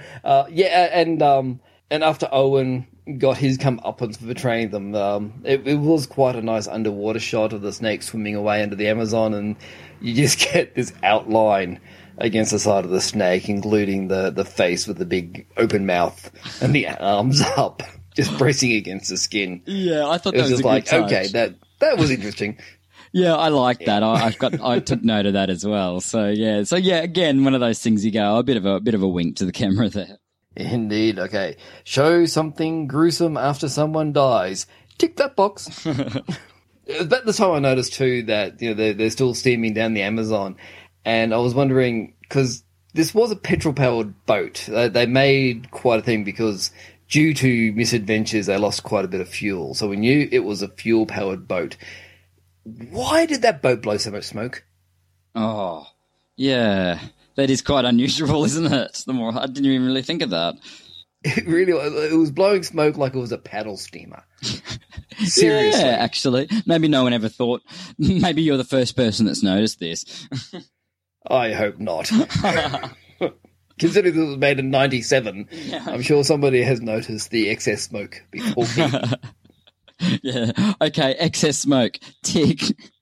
Speaker 1: And after Owen got his comeuppance for betraying them, it was quite a nice underwater shot of the snake swimming away into the Amazon, and you just get this outline against the side of the snake, including the face with the big open mouth and the arms up, just pressing against the skin.
Speaker 4: Yeah, I thought
Speaker 1: it
Speaker 4: that was
Speaker 1: just
Speaker 4: a
Speaker 1: like,
Speaker 4: good touch.
Speaker 1: Okay, that was interesting.
Speaker 4: Yeah, I like that. I took note of that as well. So yeah, again, one of those things you go, a bit of a wink to the camera there.
Speaker 1: Indeed. Okay. Show something gruesome after someone dies. Tick that box. It was about the time I noticed too that they're still steaming down the Amazon, and I was wondering because this was a petrol-powered boat. They made quite a thing because due to misadventures, they lost quite a bit of fuel. So we knew it was a fuel-powered boat. Why did that boat blow so much smoke?
Speaker 4: Oh, yeah. That is quite unusual, isn't it? I didn't even really think of that.
Speaker 1: It was blowing smoke like it was a paddle steamer. Seriously.
Speaker 4: Yeah, actually. Maybe no one ever thought. Maybe you're the first person that's noticed this.
Speaker 1: I hope not. Considering this was made in 97, yeah. I'm sure somebody has noticed the excess smoke before me.
Speaker 4: Yeah. Okay, excess smoke. Tick.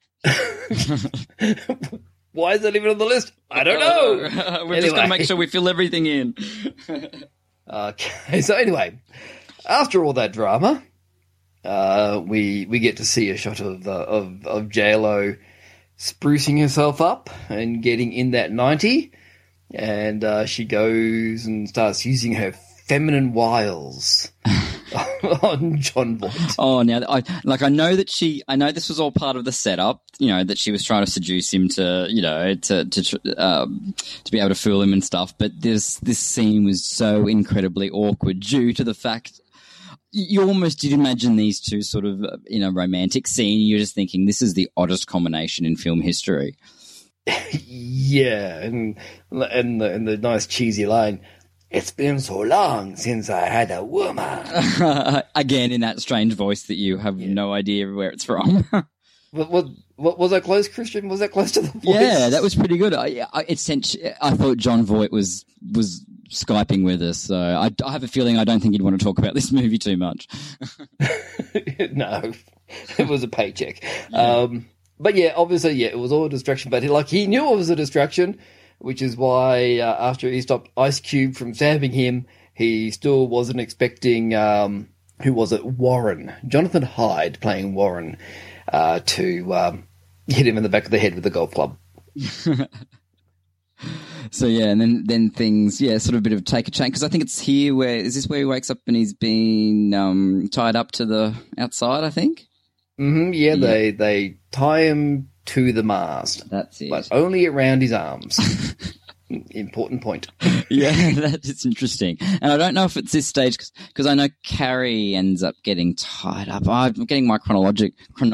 Speaker 1: Why is that even on the list? I don't know.
Speaker 4: We're just going to make sure we fill everything in.
Speaker 1: Okay, so anyway, after all that drama, we get to see a shot of J-Lo sprucing herself up and getting in that 90, and she goes and starts using her feminine wiles on Jon Voight.
Speaker 4: Oh, now I know this was all part of the setup, that she was trying to seduce him to be able to fool him and stuff. But this scene was so incredibly awkward due to the fact you almost did imagine these two sort of in a romantic scene. You're just thinking this is the oddest combination in film history.
Speaker 1: Yeah, and the nice cheesy line. It's been so long since I had a woman.
Speaker 4: Again, in that strange voice that you have no idea where it's from.
Speaker 1: What was that close, Christian? Was that close to the voice?
Speaker 4: Yeah, that was pretty good. I thought Jon Voight was Skyping with us, so I have a feeling I don't think he'd want to talk about this movie too much.
Speaker 1: No, it was a paycheck.
Speaker 4: Yeah.
Speaker 1: But yeah, obviously, it was all a distraction. But he knew it was a distraction, which is why after he stopped Ice Cube from stabbing him, he still wasn't expecting, who was it? Warren. Jonathan Hyde playing Warren to hit him in the back of the head with a golf club.
Speaker 4: So yeah, and then things, sort of a bit of take a change, because I think it's here is this where he wakes up and he's been tied up to the outside, I think?
Speaker 1: Mm-hmm, yeah. They tie him to the mast.
Speaker 4: That's it.
Speaker 1: But only around his arms. Important point.
Speaker 4: Yeah, that is interesting. And I don't know if it's this stage, because I know Carrie ends up getting tied up. I'm getting my timeline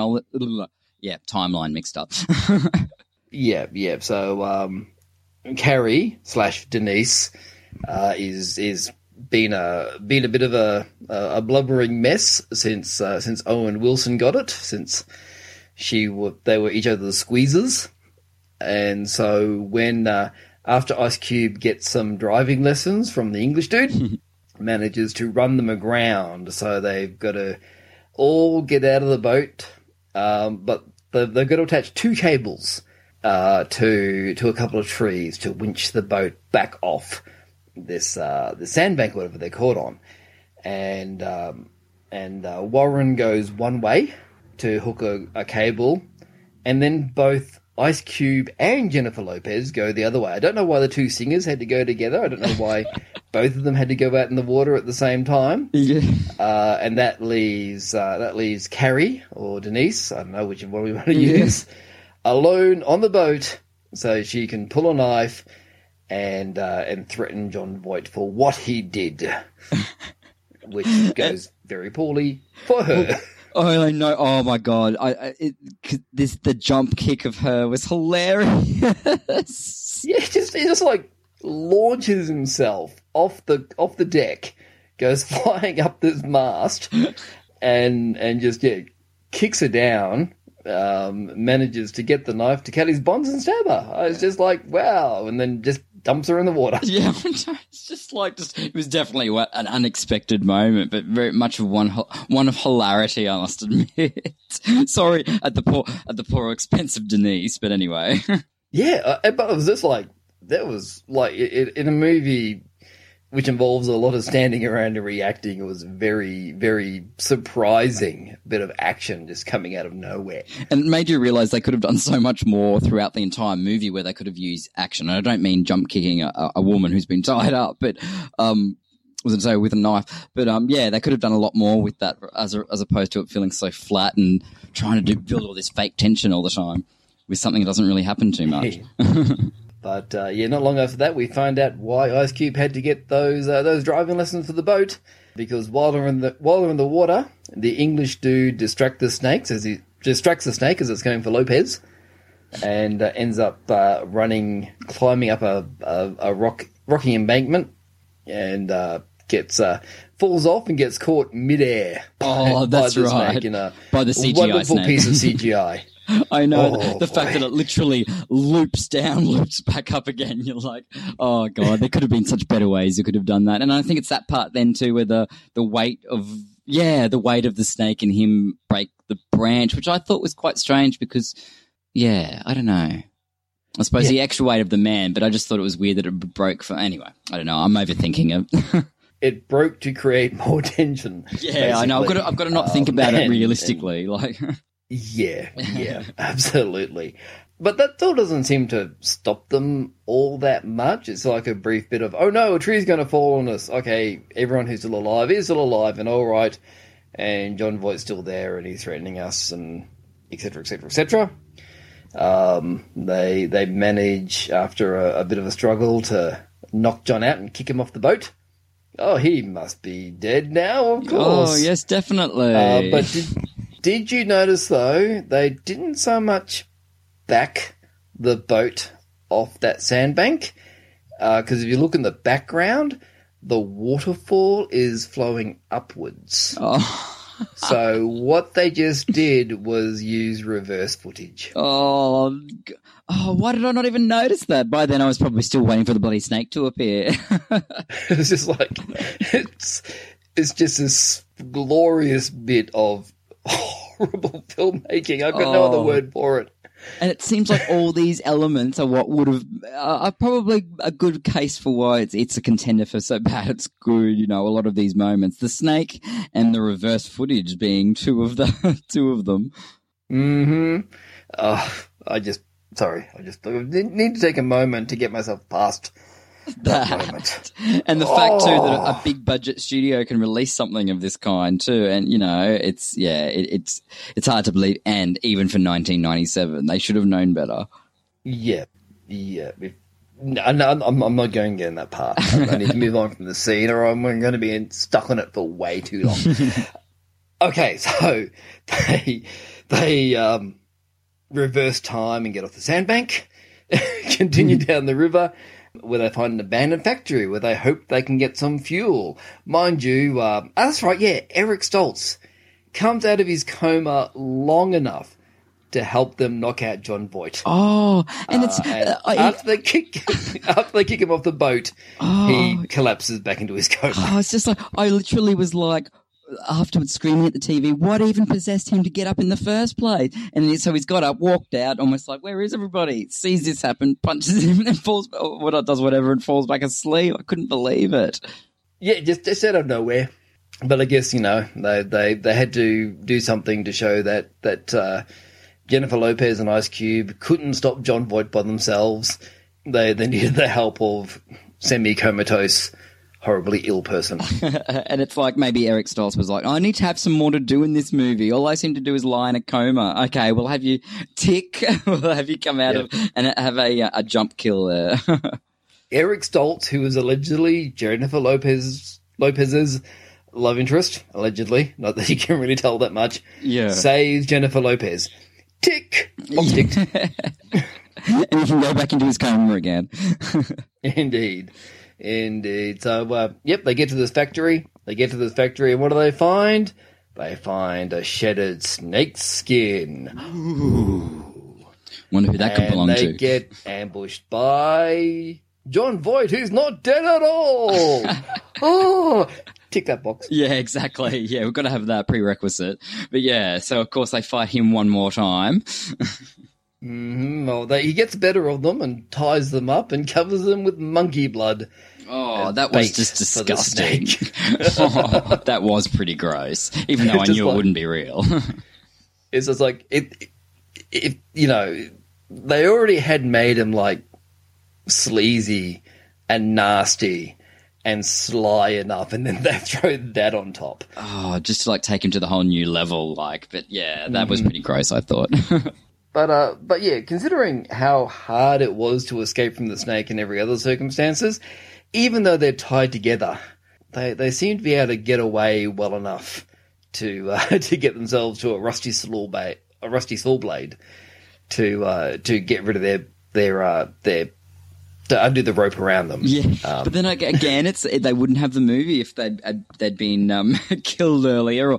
Speaker 4: mixed up.
Speaker 1: Yeah. So Carrie / Denise is been a bit of a blubbering mess since Owen Wilson got it, since they were each other's squeezers. And so when after Ice Cube gets some driving lessons from the English dude, manages to run them aground, so they've got to all get out of the boat, but they've got to attach 2 cables to a couple of trees to winch the boat back off this the sandbank, whatever they're caught on, and Warren goes one way to hook a cable, and then both Ice Cube and Jennifer Lopez go the other way. I don't know why the 2 singers had to go together. I don't know why both of them had to go out in the water at the same time. Yeah. And that leaves Carrie or Denise, I don't know which one we want to use, alone on the boat, so she can pull a knife and threaten Jon Voight for what he did, which goes very poorly for her.
Speaker 4: Oh, I know. Oh my God. The jump kick of her was hilarious.
Speaker 1: Yeah, he just like launches himself off the deck, goes flying up this mast, and just kicks her down. Manages to get the knife to cut his bonds and stab her. I was just like, wow, and then just dumps her in the water.
Speaker 4: Yeah, it's just it was definitely an unexpected moment, but very much of one of hilarity, I must admit. Sorry at the poor expense of Denise, but anyway.
Speaker 1: Yeah, but it was just like, that was like in a movie which involves a lot of standing around and reacting. It was very, very surprising bit of action just coming out of nowhere.
Speaker 4: And it made you realise they could have done so much more throughout the entire movie where they could have used action. And I don't mean jump kicking a woman who's been tied up, but was it so with a knife? But yeah, they could have done a lot more with that as opposed to it feeling so flat and trying to build all this fake tension all the time with something that doesn't really happen too much.
Speaker 1: But yeah, not long after that, we find out why Ice Cube had to get those driving lessons for the boat, because while they're in the water, the English dude distracts the snake as it's going for Lopez, and ends up climbing up a rocky embankment, and falls off and gets caught midair.
Speaker 4: Oh, that's
Speaker 1: by the
Speaker 4: right.
Speaker 1: Snake in a
Speaker 4: by the CGI
Speaker 1: wonderful
Speaker 4: snake.
Speaker 1: piece of CGI.
Speaker 4: I know.
Speaker 1: Oh,
Speaker 4: the fact
Speaker 1: boy.
Speaker 4: that it literally loops down, loops back up again. You're like, oh, God, there could have been such better ways you could have done that. And I think it's that part then, too, where the weight of the snake and him break the branch, which I thought was quite strange because, yeah, I don't know. I suppose the extra weight of the man, but I just thought it was weird that it broke for... Anyway, I don't know. I'm overthinking it.
Speaker 1: It broke to create more tension.
Speaker 4: Yeah, I know. I've got to not think about it realistically.
Speaker 1: Yeah, absolutely. But that still doesn't seem to stop them all that much. It's like a brief bit of, oh no, a tree's going to fall on us. Okay, everyone who's still alive is still alive, and all right. And John Voight's still there, and he's threatening us, and et cetera, et cetera, et cetera. They manage, after a bit of a struggle, to knock John out and kick him off the boat. Oh, he must be dead now, of course.
Speaker 4: Oh, yes, definitely.
Speaker 1: But did you notice, though, they didn't so much back the boat off that sandbank? Because if you look in the background, the waterfall is flowing upwards.
Speaker 4: Oh.
Speaker 1: So what they just did was use reverse footage.
Speaker 4: Oh, why did I not even notice that? By then I was probably still waiting for the bloody snake to appear.
Speaker 1: It's just like, it's just this glorious bit of horrible filmmaking. I've got no other word for it.
Speaker 4: And it seems like all these elements are what would have are probably a good case for why it's a contender for so bad it's good. You know, a lot of these moments, the snake and the reverse footage being two of them.
Speaker 1: Mm-hmm. I just need to take a moment to get myself past that moment.
Speaker 4: And the fact too that a big budget studio can release something of this kind too, and you know, it's hard to believe. And even for 1997, they should have known better.
Speaker 1: Yeah. No, I'm not going to get in that part. I need to move on from the scene, or I'm going to be stuck on it for way too long. Okay, so they reverse time and get off the sandbank, continue down the river, where they find an abandoned factory where they hope they can get some fuel. Mind you, that's right, yeah, Eric Stoltz comes out of his coma long enough to help them knock out John Voight.
Speaker 4: Oh, and it's
Speaker 1: after they kick him off the boat, he collapses back into his coma.
Speaker 4: Oh, it's just like I literally was like afterwards screaming at the TV, what even possessed him to get up in the first place? And then, so he's got up, walked out, almost like, where is everybody? Sees this happen, punches him, and then does whatever and falls back asleep. I couldn't believe it.
Speaker 1: Yeah, just out of nowhere. But I guess, you know, they had to do something to show that Jennifer Lopez and Ice Cube couldn't stop John Voight by themselves. They needed the help of semi-comatose, horribly ill person.
Speaker 4: And it's like maybe Eric Stoltz was like, I need to have some more to do in this movie. All I seem to do is lie in a coma. Okay, we'll have you we'll have you come out of and have a jump kill there.
Speaker 1: Eric Stoltz, who was allegedly Jennifer Lopez's love interest, allegedly, not that you can really tell that much, saves Jennifer Lopez. Tick! Box ticked.
Speaker 4: And he can go back into his coma again.
Speaker 1: Indeed. So, they get to this factory. And what do they find? They find a shedded snake skin.
Speaker 4: Ooh. Wonder who that could belong to.
Speaker 1: And they get ambushed by John Voight, who's not dead at all. Oh, tick that box.
Speaker 4: Yeah, exactly. Yeah, we've got to have that prerequisite. But yeah, so of course they fight him one more time.
Speaker 1: Well, he gets better of them and ties them up and covers them with monkey blood.
Speaker 4: Oh, that was
Speaker 1: bait
Speaker 4: just
Speaker 1: for the
Speaker 4: disgusting.
Speaker 1: snake.
Speaker 4: Oh, that was pretty gross, even though I
Speaker 1: Just
Speaker 4: knew
Speaker 1: like-
Speaker 4: it wouldn't be real.
Speaker 1: It's just like it you know, they already had made him like sleazy and nasty and sly enough, and then they throw that on top.
Speaker 4: Oh, just to like take him to the whole new level, like. But yeah, that was pretty gross, I thought.
Speaker 1: But yeah, considering how hard it was to escape from the snake in every other circumstances, even though they're tied together, they seem to be able to get away well enough to to get themselves to a rusty saw blade to get rid of their to undo the rope around them.
Speaker 4: Yeah, but then again, they wouldn't have the movie if they'd been killed earlier,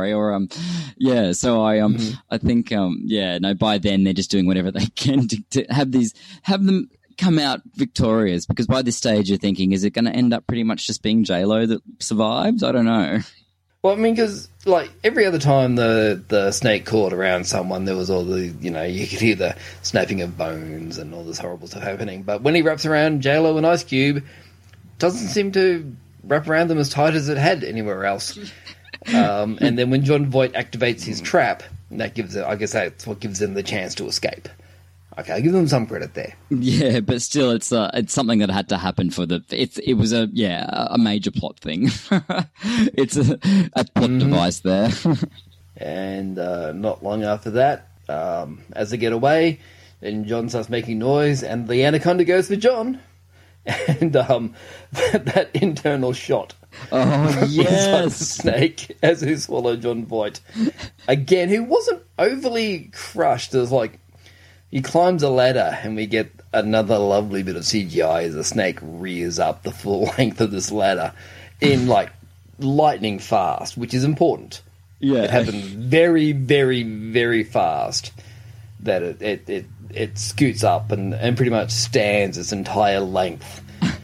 Speaker 4: yeah. So I think by then they're just doing whatever they can to have them come out victorious, because by this stage you're thinking, is it going to end up pretty much just being J-Lo that survives? I don't know.
Speaker 1: Well, I mean, because like every other time the snake caught around someone, there was all the, you could hear the snapping of bones and all this horrible stuff happening. But when he wraps around J-Lo and Ice Cube, doesn't seem to wrap around them as tight as it had anywhere else. And then when John Voight activates his trap, that gives it, I guess that's what gives them the chance to escape. Okay, I'll give them some credit there.
Speaker 4: Yeah, but still, it's something that had to happen for it was a major plot thing. It's a plot device there.
Speaker 1: And not long after that, as they get away, then John starts making noise, and the anaconda goes for John. And that internal shot
Speaker 4: Oh
Speaker 1: inside the
Speaker 4: yes,
Speaker 1: snake as he swallowed John Voight. Again, who wasn't overly crushed. It was like, he climbs a ladder, and we get another lovely bit of CGI as the snake rears up the full length of this ladder in like lightning fast, which is important.
Speaker 4: yeah.
Speaker 1: It happens very, very, very fast that it scoots up and pretty much stands its entire length,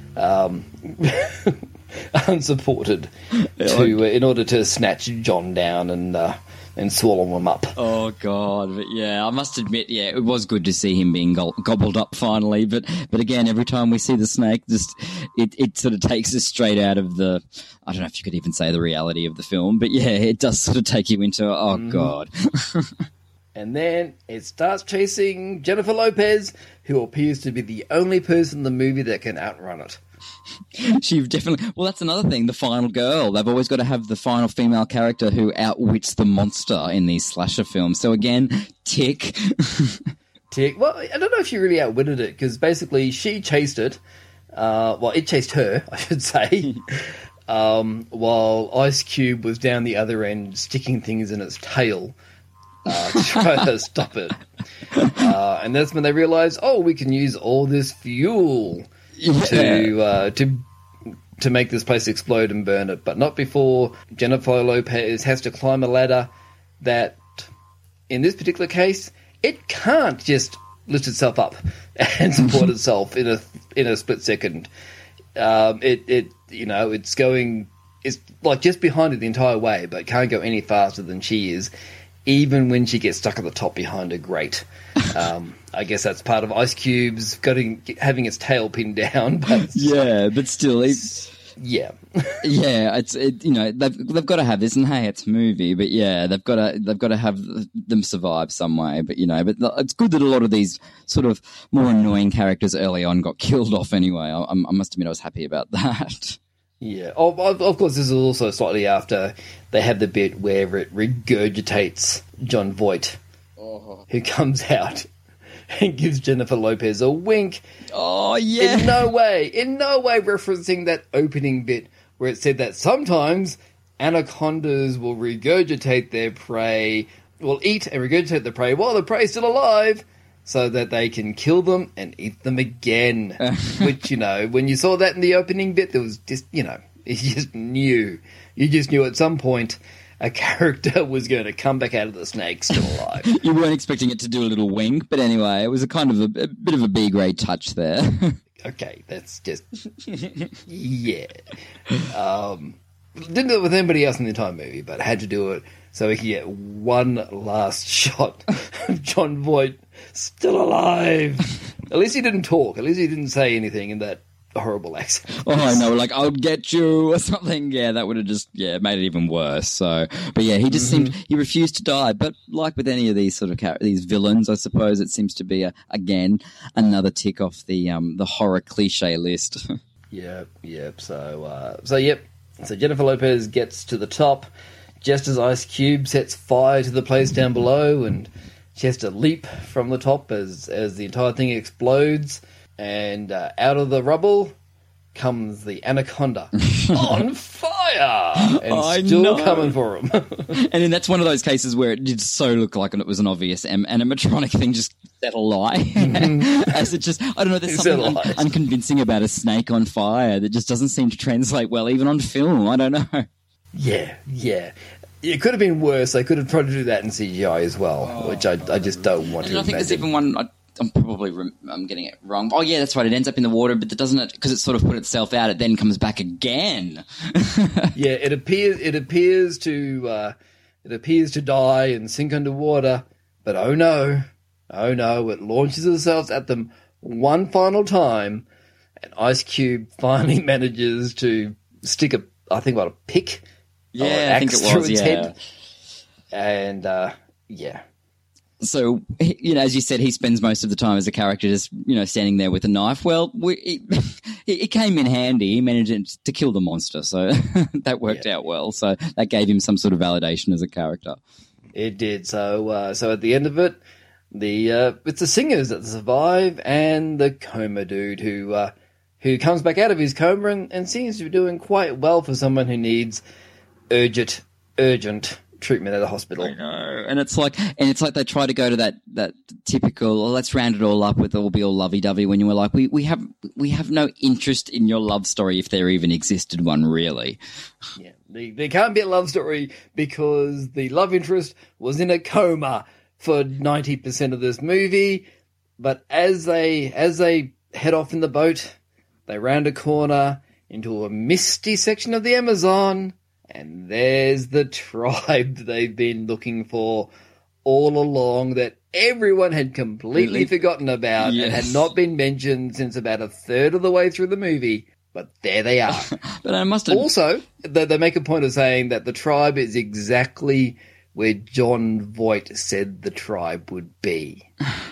Speaker 1: unsupported, in order to snatch John down and swallow him up.
Speaker 4: Oh god, but yeah, I must admit, yeah, it was good to see him being gobbled up finally. But again, every time we see the snake, just it sort of takes us straight out of the, I don't know if you could even say the reality of the film, but yeah, it does sort of take you into, oh god.
Speaker 1: And then it starts chasing Jennifer Lopez, who appears to be the only person in the movie that can outrun it.
Speaker 4: She definitely. Well, that's another thing. The final girl. They've always got to have the final female character who outwits the monster in these slasher films. So again, tick.
Speaker 1: Tick. Well, I don't know if she really outwitted it, because basically she chased it. It chased her, I should say. While Ice Cube was down the other end sticking things in its tail to try to stop it. And that's when they realised, we can use all this fuel to make this place explode and burn it, but not before Jennifer Lopez has to climb a ladder that, in this particular case, it can't just lift itself up and support itself in a split second. It's like just behind it the entire way, but can't go any faster than she is, even when she gets stuck at the top behind her grate. I guess that's part of Ice Cube's having its tail pinned down. But
Speaker 4: Yeah, but still,
Speaker 1: yeah,
Speaker 4: yeah, they've got to have this, and hey, it's a movie, but yeah, they've got to have them survive some way. But but it's good that a lot of these sort of more annoying characters early on got killed off anyway. I must admit, I was happy about that.
Speaker 1: yeah. Of course, this is also slightly after they have the bit where it regurgitates John Voight, who comes out and gives Jennifer Lopez a wink.
Speaker 4: Oh yeah,
Speaker 1: In no way referencing that opening bit where it said that sometimes anacondas will regurgitate their prey, will eat and regurgitate the prey while the prey is still alive, so that they can kill them and eat them again. Which, when you saw that in the opening bit, there was just, you just knew at some point a character was going to come back out of the snake still alive.
Speaker 4: You weren't expecting it to do a little wink, but anyway, it was a kind of a bit of a B-grade touch there.
Speaker 1: Okay, that's just... yeah. Didn't do it with anybody else in the entire movie, but had to do it so we could get one last shot of John Voight Still alive. At least he didn't talk. At least he didn't say anything in that horrible accent.
Speaker 4: Oh, I know, like, I'll get you or something. Yeah, that would have just, made it even worse. So, but yeah, he just seemed, he refused to die. But like with any of these sort of these villains, I suppose it seems to be, again, another tick off the horror cliche list.
Speaker 1: Yep. So Jennifer Lopez gets to the top just as Ice Cube sets fire to the place down below, and she has to leap from the top as the entire thing explodes. And out of the rubble comes the Anaconda on fire and still coming for him.
Speaker 4: And then that's one of those cases where it did so look like it was an obvious animatronic thing just set a lie. As it just, I don't know, there's something unconvincing about a snake on fire that just doesn't seem to translate well even on film. I don't know. Yeah.
Speaker 1: It could have been worse. They could have tried to do that in CGI as well, which I just don't want to imagine.
Speaker 4: I think there's even one... I'm getting it wrong. Oh yeah, that's right. It ends up in the water, but doesn't it? Because it sort of put itself out. It then comes back again.
Speaker 1: Yeah, it appears to die and sink underwater. But oh no, it launches itself at them one final time, and Ice Cube finally manages to stick a pick.
Speaker 4: Yeah, I think it was.
Speaker 1: Its
Speaker 4: yeah,
Speaker 1: head. And yeah.
Speaker 4: So, as you said, he spends most of the time as a character just, standing there with a knife. Well, it came in handy. He managed to kill the monster, so that worked out well. So that gave him some sort of validation as a character.
Speaker 1: It did. So at the end of it, it's the singers that survive and the coma dude who comes back out of his coma and seems to be doing quite well for someone who needs urgent treatment at a hospital.
Speaker 4: I know. And it's like they try to go to that typical, let's round it all up with all be all lovey-dovey, when you were like, we have no interest in your love story if there even existed one, really.
Speaker 1: Yeah. There can't be a love story because the love interest was in a coma for 90% of this movie. But as they head off in the boat, they round a corner into a misty section of the Amazon, and there's the tribe they've been looking for all along that everyone had completely forgotten about and had not been mentioned since about a third of the way through the movie. But there they are.
Speaker 4: But I must have...
Speaker 1: Also, they make a point of saying that the tribe is exactly where John Voight said the tribe would be.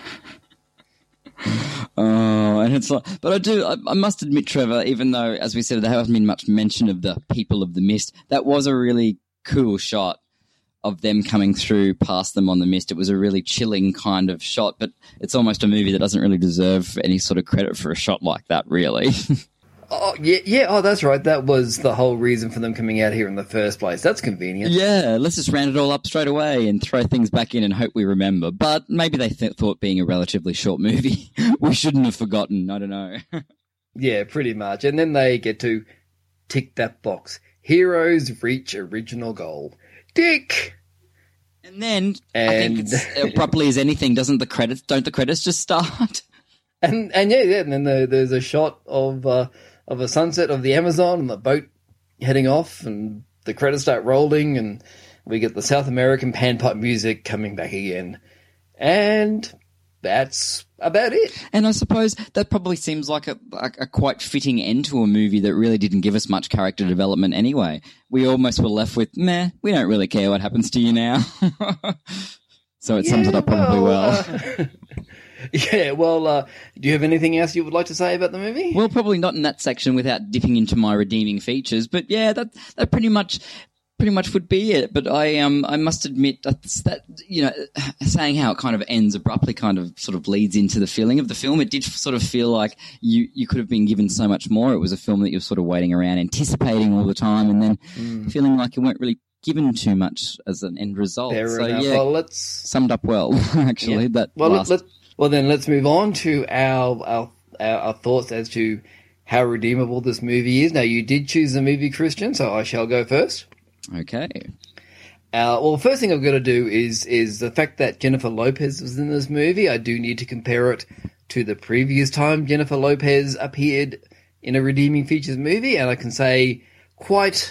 Speaker 4: Oh, and it's like, but I must admit, Trevor, even though, as we said, there hasn't been much mention of the people of the mist, that was a really cool shot of them coming through past them on the mist. It was a really chilling kind of shot, but it's almost a movie that doesn't really deserve any sort of credit for a shot like that, really.
Speaker 1: Oh, yeah. Oh, that's right. That was the whole reason for them coming out here in the first place. That's convenient.
Speaker 4: Yeah, let's just round it all up straight away and throw things back in and hope we remember. But maybe they thought being a relatively short movie, we shouldn't have forgotten. I don't know.
Speaker 1: Yeah, pretty much. And then they get to tick that box. Heroes reach original goal. Tick!
Speaker 4: And then, I think it's abruptly as anything, don't the credits just start?
Speaker 1: And then there's a shot of a sunset of the Amazon and the boat heading off, and the credits start rolling, and we get the South American panpipe music coming back again. And that's about it.
Speaker 4: And I suppose that probably seems like a quite fitting end to a movie that really didn't give us much character development anyway. We almost were left with, meh, we don't really care what happens to you now. So it sums it up probably well.
Speaker 1: Yeah, well, do you have anything else you would like to say about the movie?
Speaker 4: Well, probably not in that section without dipping into my redeeming features, but yeah, that pretty much would be it. But I must admit that saying how it kind of ends abruptly kind of sort of leads into the feeling of the film. It did sort of feel like you could have been given so much more. It was a film that you were sort of waiting around, anticipating all the time, and then feeling like you weren't really given too much as an end result.
Speaker 1: Fair
Speaker 4: so
Speaker 1: enough.
Speaker 4: yeah,
Speaker 1: well,
Speaker 4: summed up well actually.
Speaker 1: Yeah. Well, then let's move on to our thoughts as to how redeemable this movie is. Now, you did choose the movie, Christian, so I shall go first.
Speaker 4: Okay.
Speaker 1: Well, the first thing I've got to do is the fact that Jennifer Lopez was in this movie. I do need to compare it to the previous time Jennifer Lopez appeared in a redeeming features movie, and I can say quite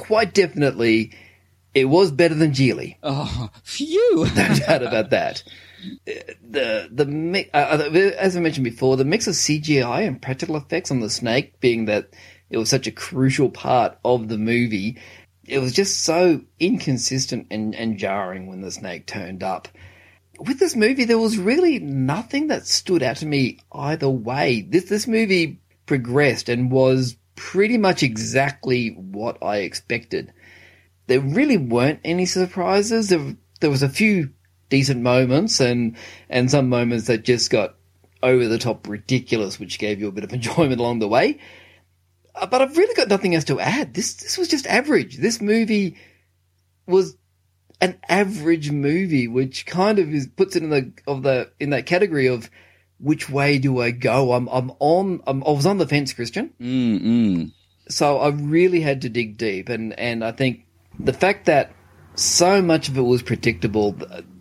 Speaker 1: definitely it was better than Geely.
Speaker 4: Oh, phew!
Speaker 1: No doubt about that. As I mentioned before, the mix of CGI and practical effects on the snake, being that it was such a crucial part of the movie, it was just so inconsistent and jarring when the snake turned up. With this movie, there was really nothing that stood out to me either way. This movie progressed and was pretty much exactly what I expected. There really weren't any surprises. There was a few decent moments and some moments that just got over the top ridiculous, which gave you a bit of enjoyment along the way. But I've really got nothing else to add. This was just average. This movie was an average movie, which kind of puts it in that category of which way do I go? I was on the fence, Christian.
Speaker 4: Mm-mm.
Speaker 1: So I really had to dig deep, and I think the fact that so much of it was predictable,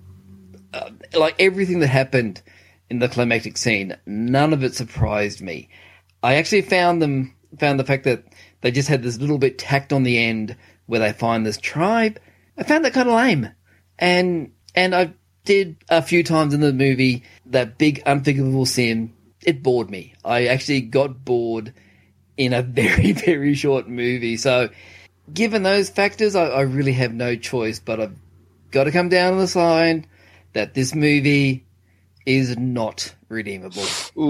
Speaker 1: like everything that happened in the climactic scene, none of it surprised me. I actually found the fact that they just had this little bit tacked on the end where they find this tribe. I found that kind of lame, and I did a few times in the movie that big unforgivable sin. It bored me. I actually got bored in a very, very short movie. So given those factors, I really have no choice, but I've got to come down on the side that this movie is not redeemable.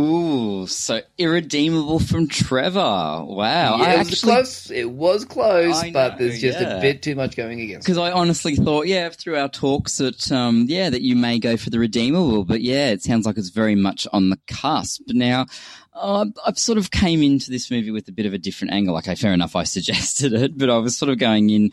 Speaker 4: Ooh, so irredeemable from Trevor. Wow.
Speaker 1: Yeah, it was close,
Speaker 4: I
Speaker 1: but
Speaker 4: know,
Speaker 1: there's just a bit too much going against it.
Speaker 4: Because I honestly thought, through our talks that, that you may go for the redeemable, but it sounds like it's very much on the cusp. Now, I've sort of came into this movie with a bit of a different angle. Okay, fair enough, I suggested it, but I was sort of going in,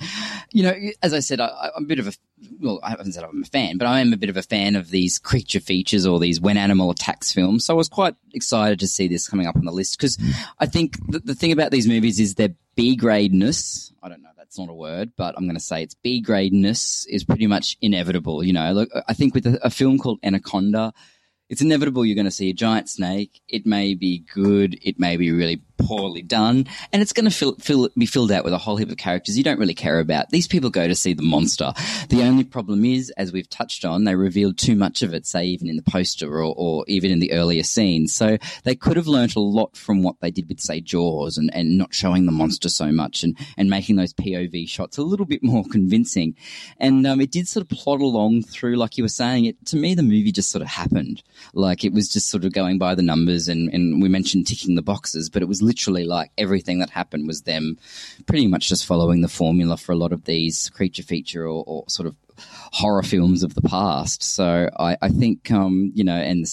Speaker 4: as I said, I'm a bit of I haven't said I'm a fan, but I am a bit of a fan of these creature features or these when animal attacks films. So I was quite excited to see this coming up on the list because I think the thing about these movies is their B-gradeness. I don't know, that's not a word, but I'm going to say it's B-gradeness is pretty much inevitable. Look, I think with a film called Anaconda, it's inevitable you're going to see a giant snake. It may be good. It may be really poorly done. And it's going to be filled out with a whole heap of characters you don't really care about. These people go to see the monster. The only problem is, as we've touched on, they revealed too much of it, say, even in the poster or even in the earlier scenes. So they could have learnt a lot from what they did with, say, Jaws and not showing the monster so much and making those POV shots a little bit more convincing. And it did sort of plod along through, like you were saying. To me, the movie just sort of happened. Like it was just sort of going by the numbers and we mentioned ticking the boxes, but it was literally like everything that happened was them pretty much just following the formula for a lot of these creature feature or sort of horror films of the past. So I think, and the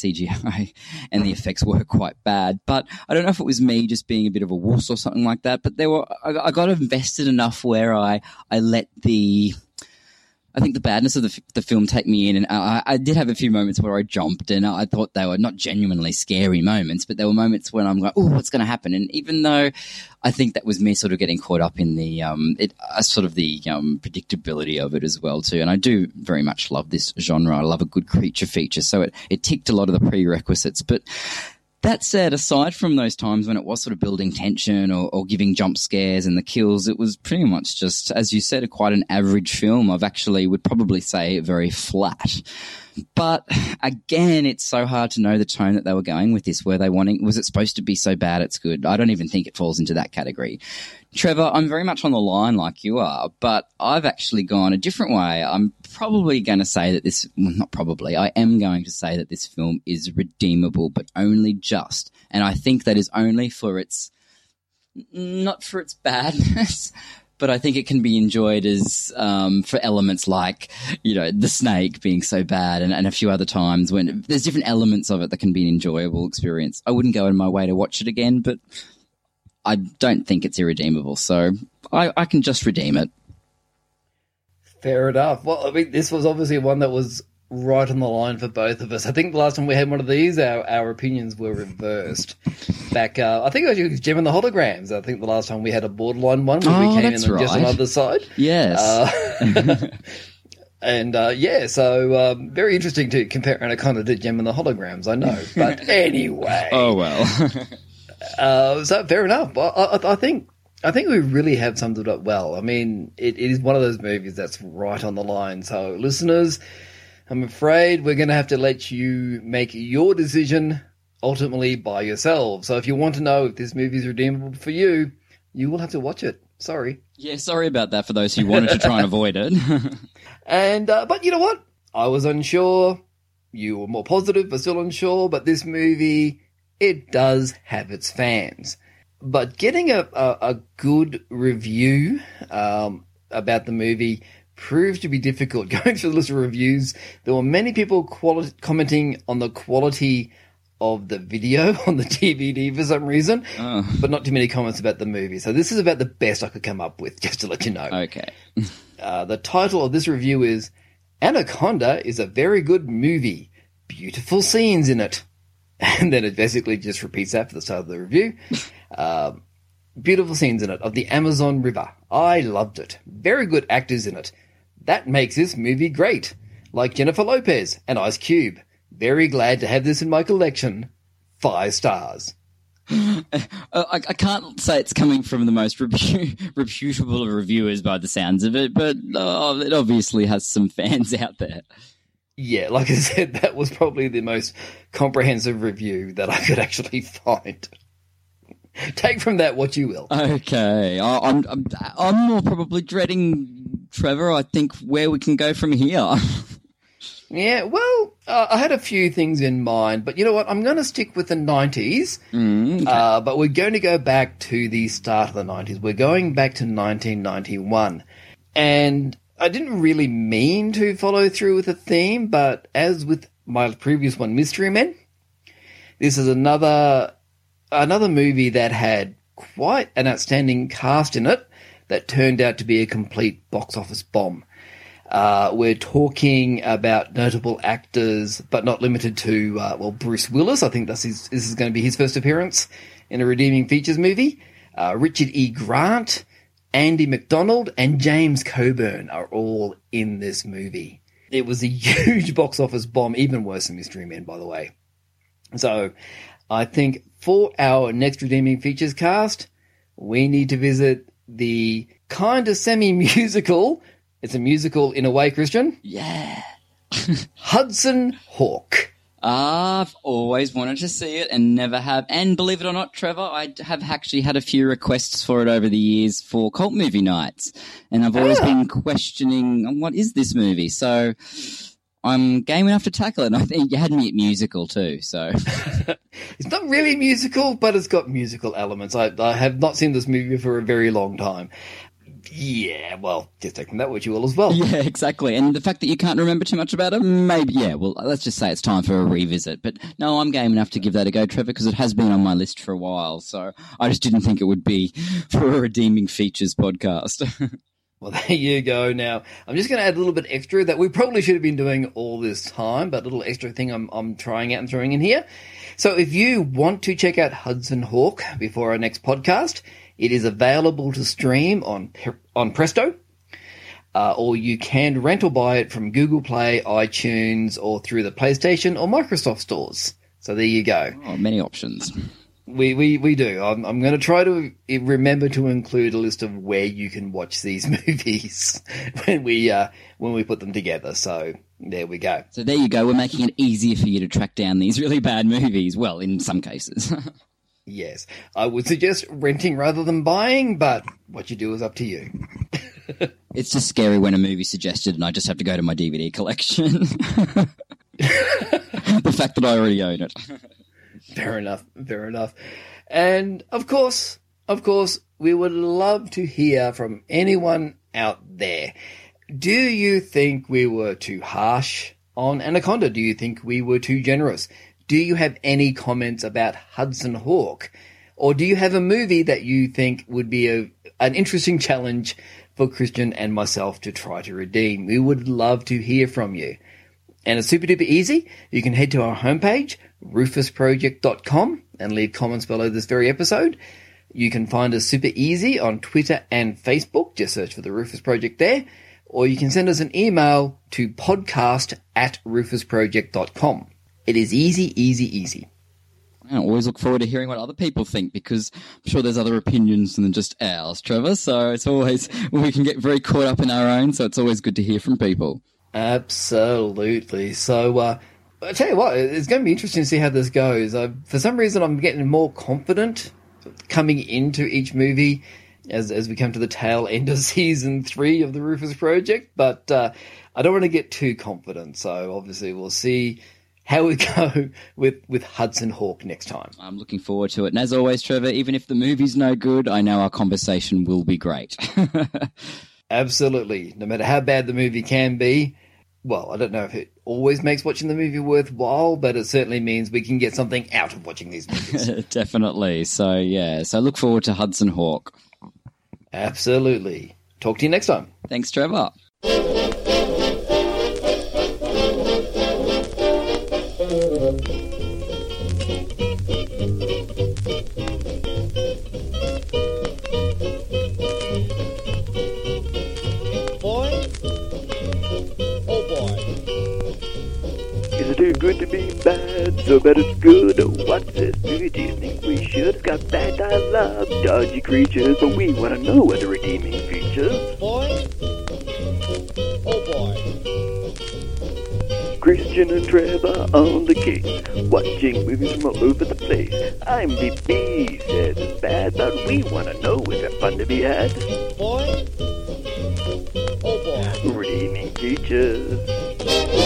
Speaker 4: CGI and the effects were quite bad, but I don't know if it was me just being a bit of a wuss or something like that, but I got invested enough where I let I think the badness of the film take me in, and I did have a few moments where I jumped, and I thought they were not genuinely scary moments, but there were moments when I'm like, oh, what's going to happen? And even though I think that was me sort of getting caught up in the predictability of it as well too, and I do very much love this genre. I love a good creature feature, so it ticked a lot of the prerequisites, but. That said, aside from those times when it was sort of building tension or giving jump scares and the kills, it was pretty much just, as you said, quite an average film. I've actually would probably say very flat. But again, it's so hard to know the tone that they were going with this. Was it supposed to be so bad it's good? I don't even think it falls into that category. Trevor, I'm very much on the line like you are, but I've actually gone a different way. I'm probably going to say that I am going to say that this film is redeemable, but only just. And I think that is only not for its badness, but I think it can be enjoyed as for elements like, the snake being so bad and a few other times when there's different elements of it that can be an enjoyable experience. I wouldn't go in my way to watch it again, but I don't think it's irredeemable, so I can just redeem it.
Speaker 1: Fair enough. Well, I mean, this was obviously one that was right on the line for both of us. I think the last time we had one of these, our opinions were reversed. Back, I think it was Gem and the Holograms. I think the last time we had a borderline one where we came in on just another side.
Speaker 4: Yes.
Speaker 1: So very interesting to compare Anaconda to Gem and the Holograms, I know. But anyway.
Speaker 4: Oh, well.
Speaker 1: So fair enough. I think we really have summed it up well. I mean, it is one of those movies that's right on the line. So listeners, I'm afraid we're going to have to let you make your decision ultimately by yourself. So if you want to know if this movie is redeemable for you, you will have to watch it. Sorry.
Speaker 4: Yeah, sorry about that for those who wanted to try and avoid it.
Speaker 1: And but you know what? I was unsure. You were more positive, but still unsure. But this movie, it does have its fans. But getting a good review about the movie proved to be difficult. Going through the list of reviews, there were many people commenting on the quality of the video on the DVD for some reason, but not too many comments about the movie. So this is about the best I could come up with, just to let you know.
Speaker 4: Okay.
Speaker 1: The title of this review is Anaconda is a very good movie. Beautiful scenes in it. And then it basically just repeats that for the start of the review. Beautiful scenes in it of the Amazon River. I loved it. Very good actors in it. That makes this movie great. Like Jennifer Lopez and Ice Cube. Very glad to have this in my collection. 5 stars.
Speaker 4: I can't say it's coming from the most reputable of reviewers by the sounds of it, but it obviously has some fans out there.
Speaker 1: Yeah, like I said, that was probably the most comprehensive review that I could actually find. Take from that what you will.
Speaker 4: Okay, I'm more probably dreading, Trevor, I think, where we can go from here.
Speaker 1: Yeah, well, I had a few things in mind, but you know what? I'm going to stick with the 90s,
Speaker 4: Okay.
Speaker 1: but we're going to go back to the start of the 90s. We're going back to 1991. And I didn't really mean to follow through with the theme, but as with my previous one, Mystery Men, this is another movie that had quite an outstanding cast in it that turned out to be a complete box office bomb. We're talking about notable actors, but not limited to, Bruce Willis. I think this is going to be his first appearance in a redeeming features movie. Richard E. Grant, Andy McDonald, and James Coburn are all in this movie. It was a huge box office bomb, even worse than Mystery Men, by the way. So I think for our next redeeming features cast, we need to visit the kind of semi-musical. It's a musical in a way, Christian.
Speaker 4: Yeah.
Speaker 1: Hudson Hawk.
Speaker 4: I've always wanted to see it and never have. And believe it or not, Trevor, I have actually had a few requests for it over the years for cult movie nights. And I've always been questioning, what is this movie? So I'm game enough to tackle it. And I think you had me at musical too, so.
Speaker 1: It's not really musical, but it's got musical elements. I have not seen this movie for a very long time. Yeah, well, just taking that what you will as well.
Speaker 4: Yeah, exactly. And the fact that you can't remember too much about it, maybe, yeah, well, let's just say it's time for a revisit. But no, I'm game enough to give that a go, Trevor, because it has been on my list for a while. So I just didn't think it would be for a redeeming features podcast.
Speaker 1: Well, there you go. Now, I'm just going to add a little bit extra that we probably should have been doing all this time, but a little extra thing I'm trying out and throwing in here. So if you want to check out Hudson Hawk before our next podcast, it is available to stream on Presto, or you can rent or buy it from Google Play, iTunes, or through the PlayStation or Microsoft stores. So there you go.
Speaker 4: Oh, many options.
Speaker 1: We do. I'm going to try to remember to include a list of where you can watch these movies when we put them together. So there we go.
Speaker 4: So there you go. We're making it easier for you to track down these really bad movies. Well, in some cases.
Speaker 1: Yes, I would suggest renting rather than buying, but what you do is up to you.
Speaker 4: It's just scary when a movie's suggested and I just have to go to my DVD collection. The fact that I already own it.
Speaker 1: Fair enough. And of course, we would love to hear from anyone out there. Do you think we were too harsh on Anaconda? Do you think we were too generous? Do you have any comments about Hudson Hawk? Or do you have a movie that you think would be an interesting challenge for Christian and myself to try to redeem? We would love to hear from you. And it's super duper easy. You can head to our homepage, rufusproject.com, and leave comments below this very episode. You can find us super easy on Twitter and Facebook. Just search for the Rufus Project there. Or you can send us an email to podcast@rufusproject.com. It is easy.
Speaker 4: I always look forward to hearing what other people think because I'm sure there's other opinions than just ours, Trevor. So it's always, we can get very caught up in our own, so it's always good to hear from people.
Speaker 1: Absolutely. So, I tell you what, it's going to be interesting to see how this goes. For some reason, I'm getting more confident coming into each movie as we come to the tail end of season 3 of the Rufus Project, but I don't want to get too confident. So, obviously, we'll see how we go with Hudson Hawk next time.
Speaker 4: I'm looking forward to it. And as always, Trevor, even if the movie's no good, I know our conversation will be great.
Speaker 1: Absolutely. No matter how bad the movie can be, well, I don't know if it always makes watching the movie worthwhile, but it certainly means we can get something out of watching these movies.
Speaker 4: Definitely. So, yeah. So look forward to Hudson Hawk.
Speaker 1: Absolutely. Talk to you next time.
Speaker 4: Thanks, Trevor.
Speaker 2: Boys? Oh boy.
Speaker 3: Is it too good to be bad? So bad it's good. What's this movie? Do you think we should? It's got bad dialogue, dodgy creatures, but we want to know what the redeeming features.
Speaker 2: Boys? Oh boy.
Speaker 3: Christian and Trevor on the case, watching movies from all over the place. IMDb says it's bad, but we want to know is there fun to be had?
Speaker 2: Boys? Oh boy.
Speaker 3: Redeeming features.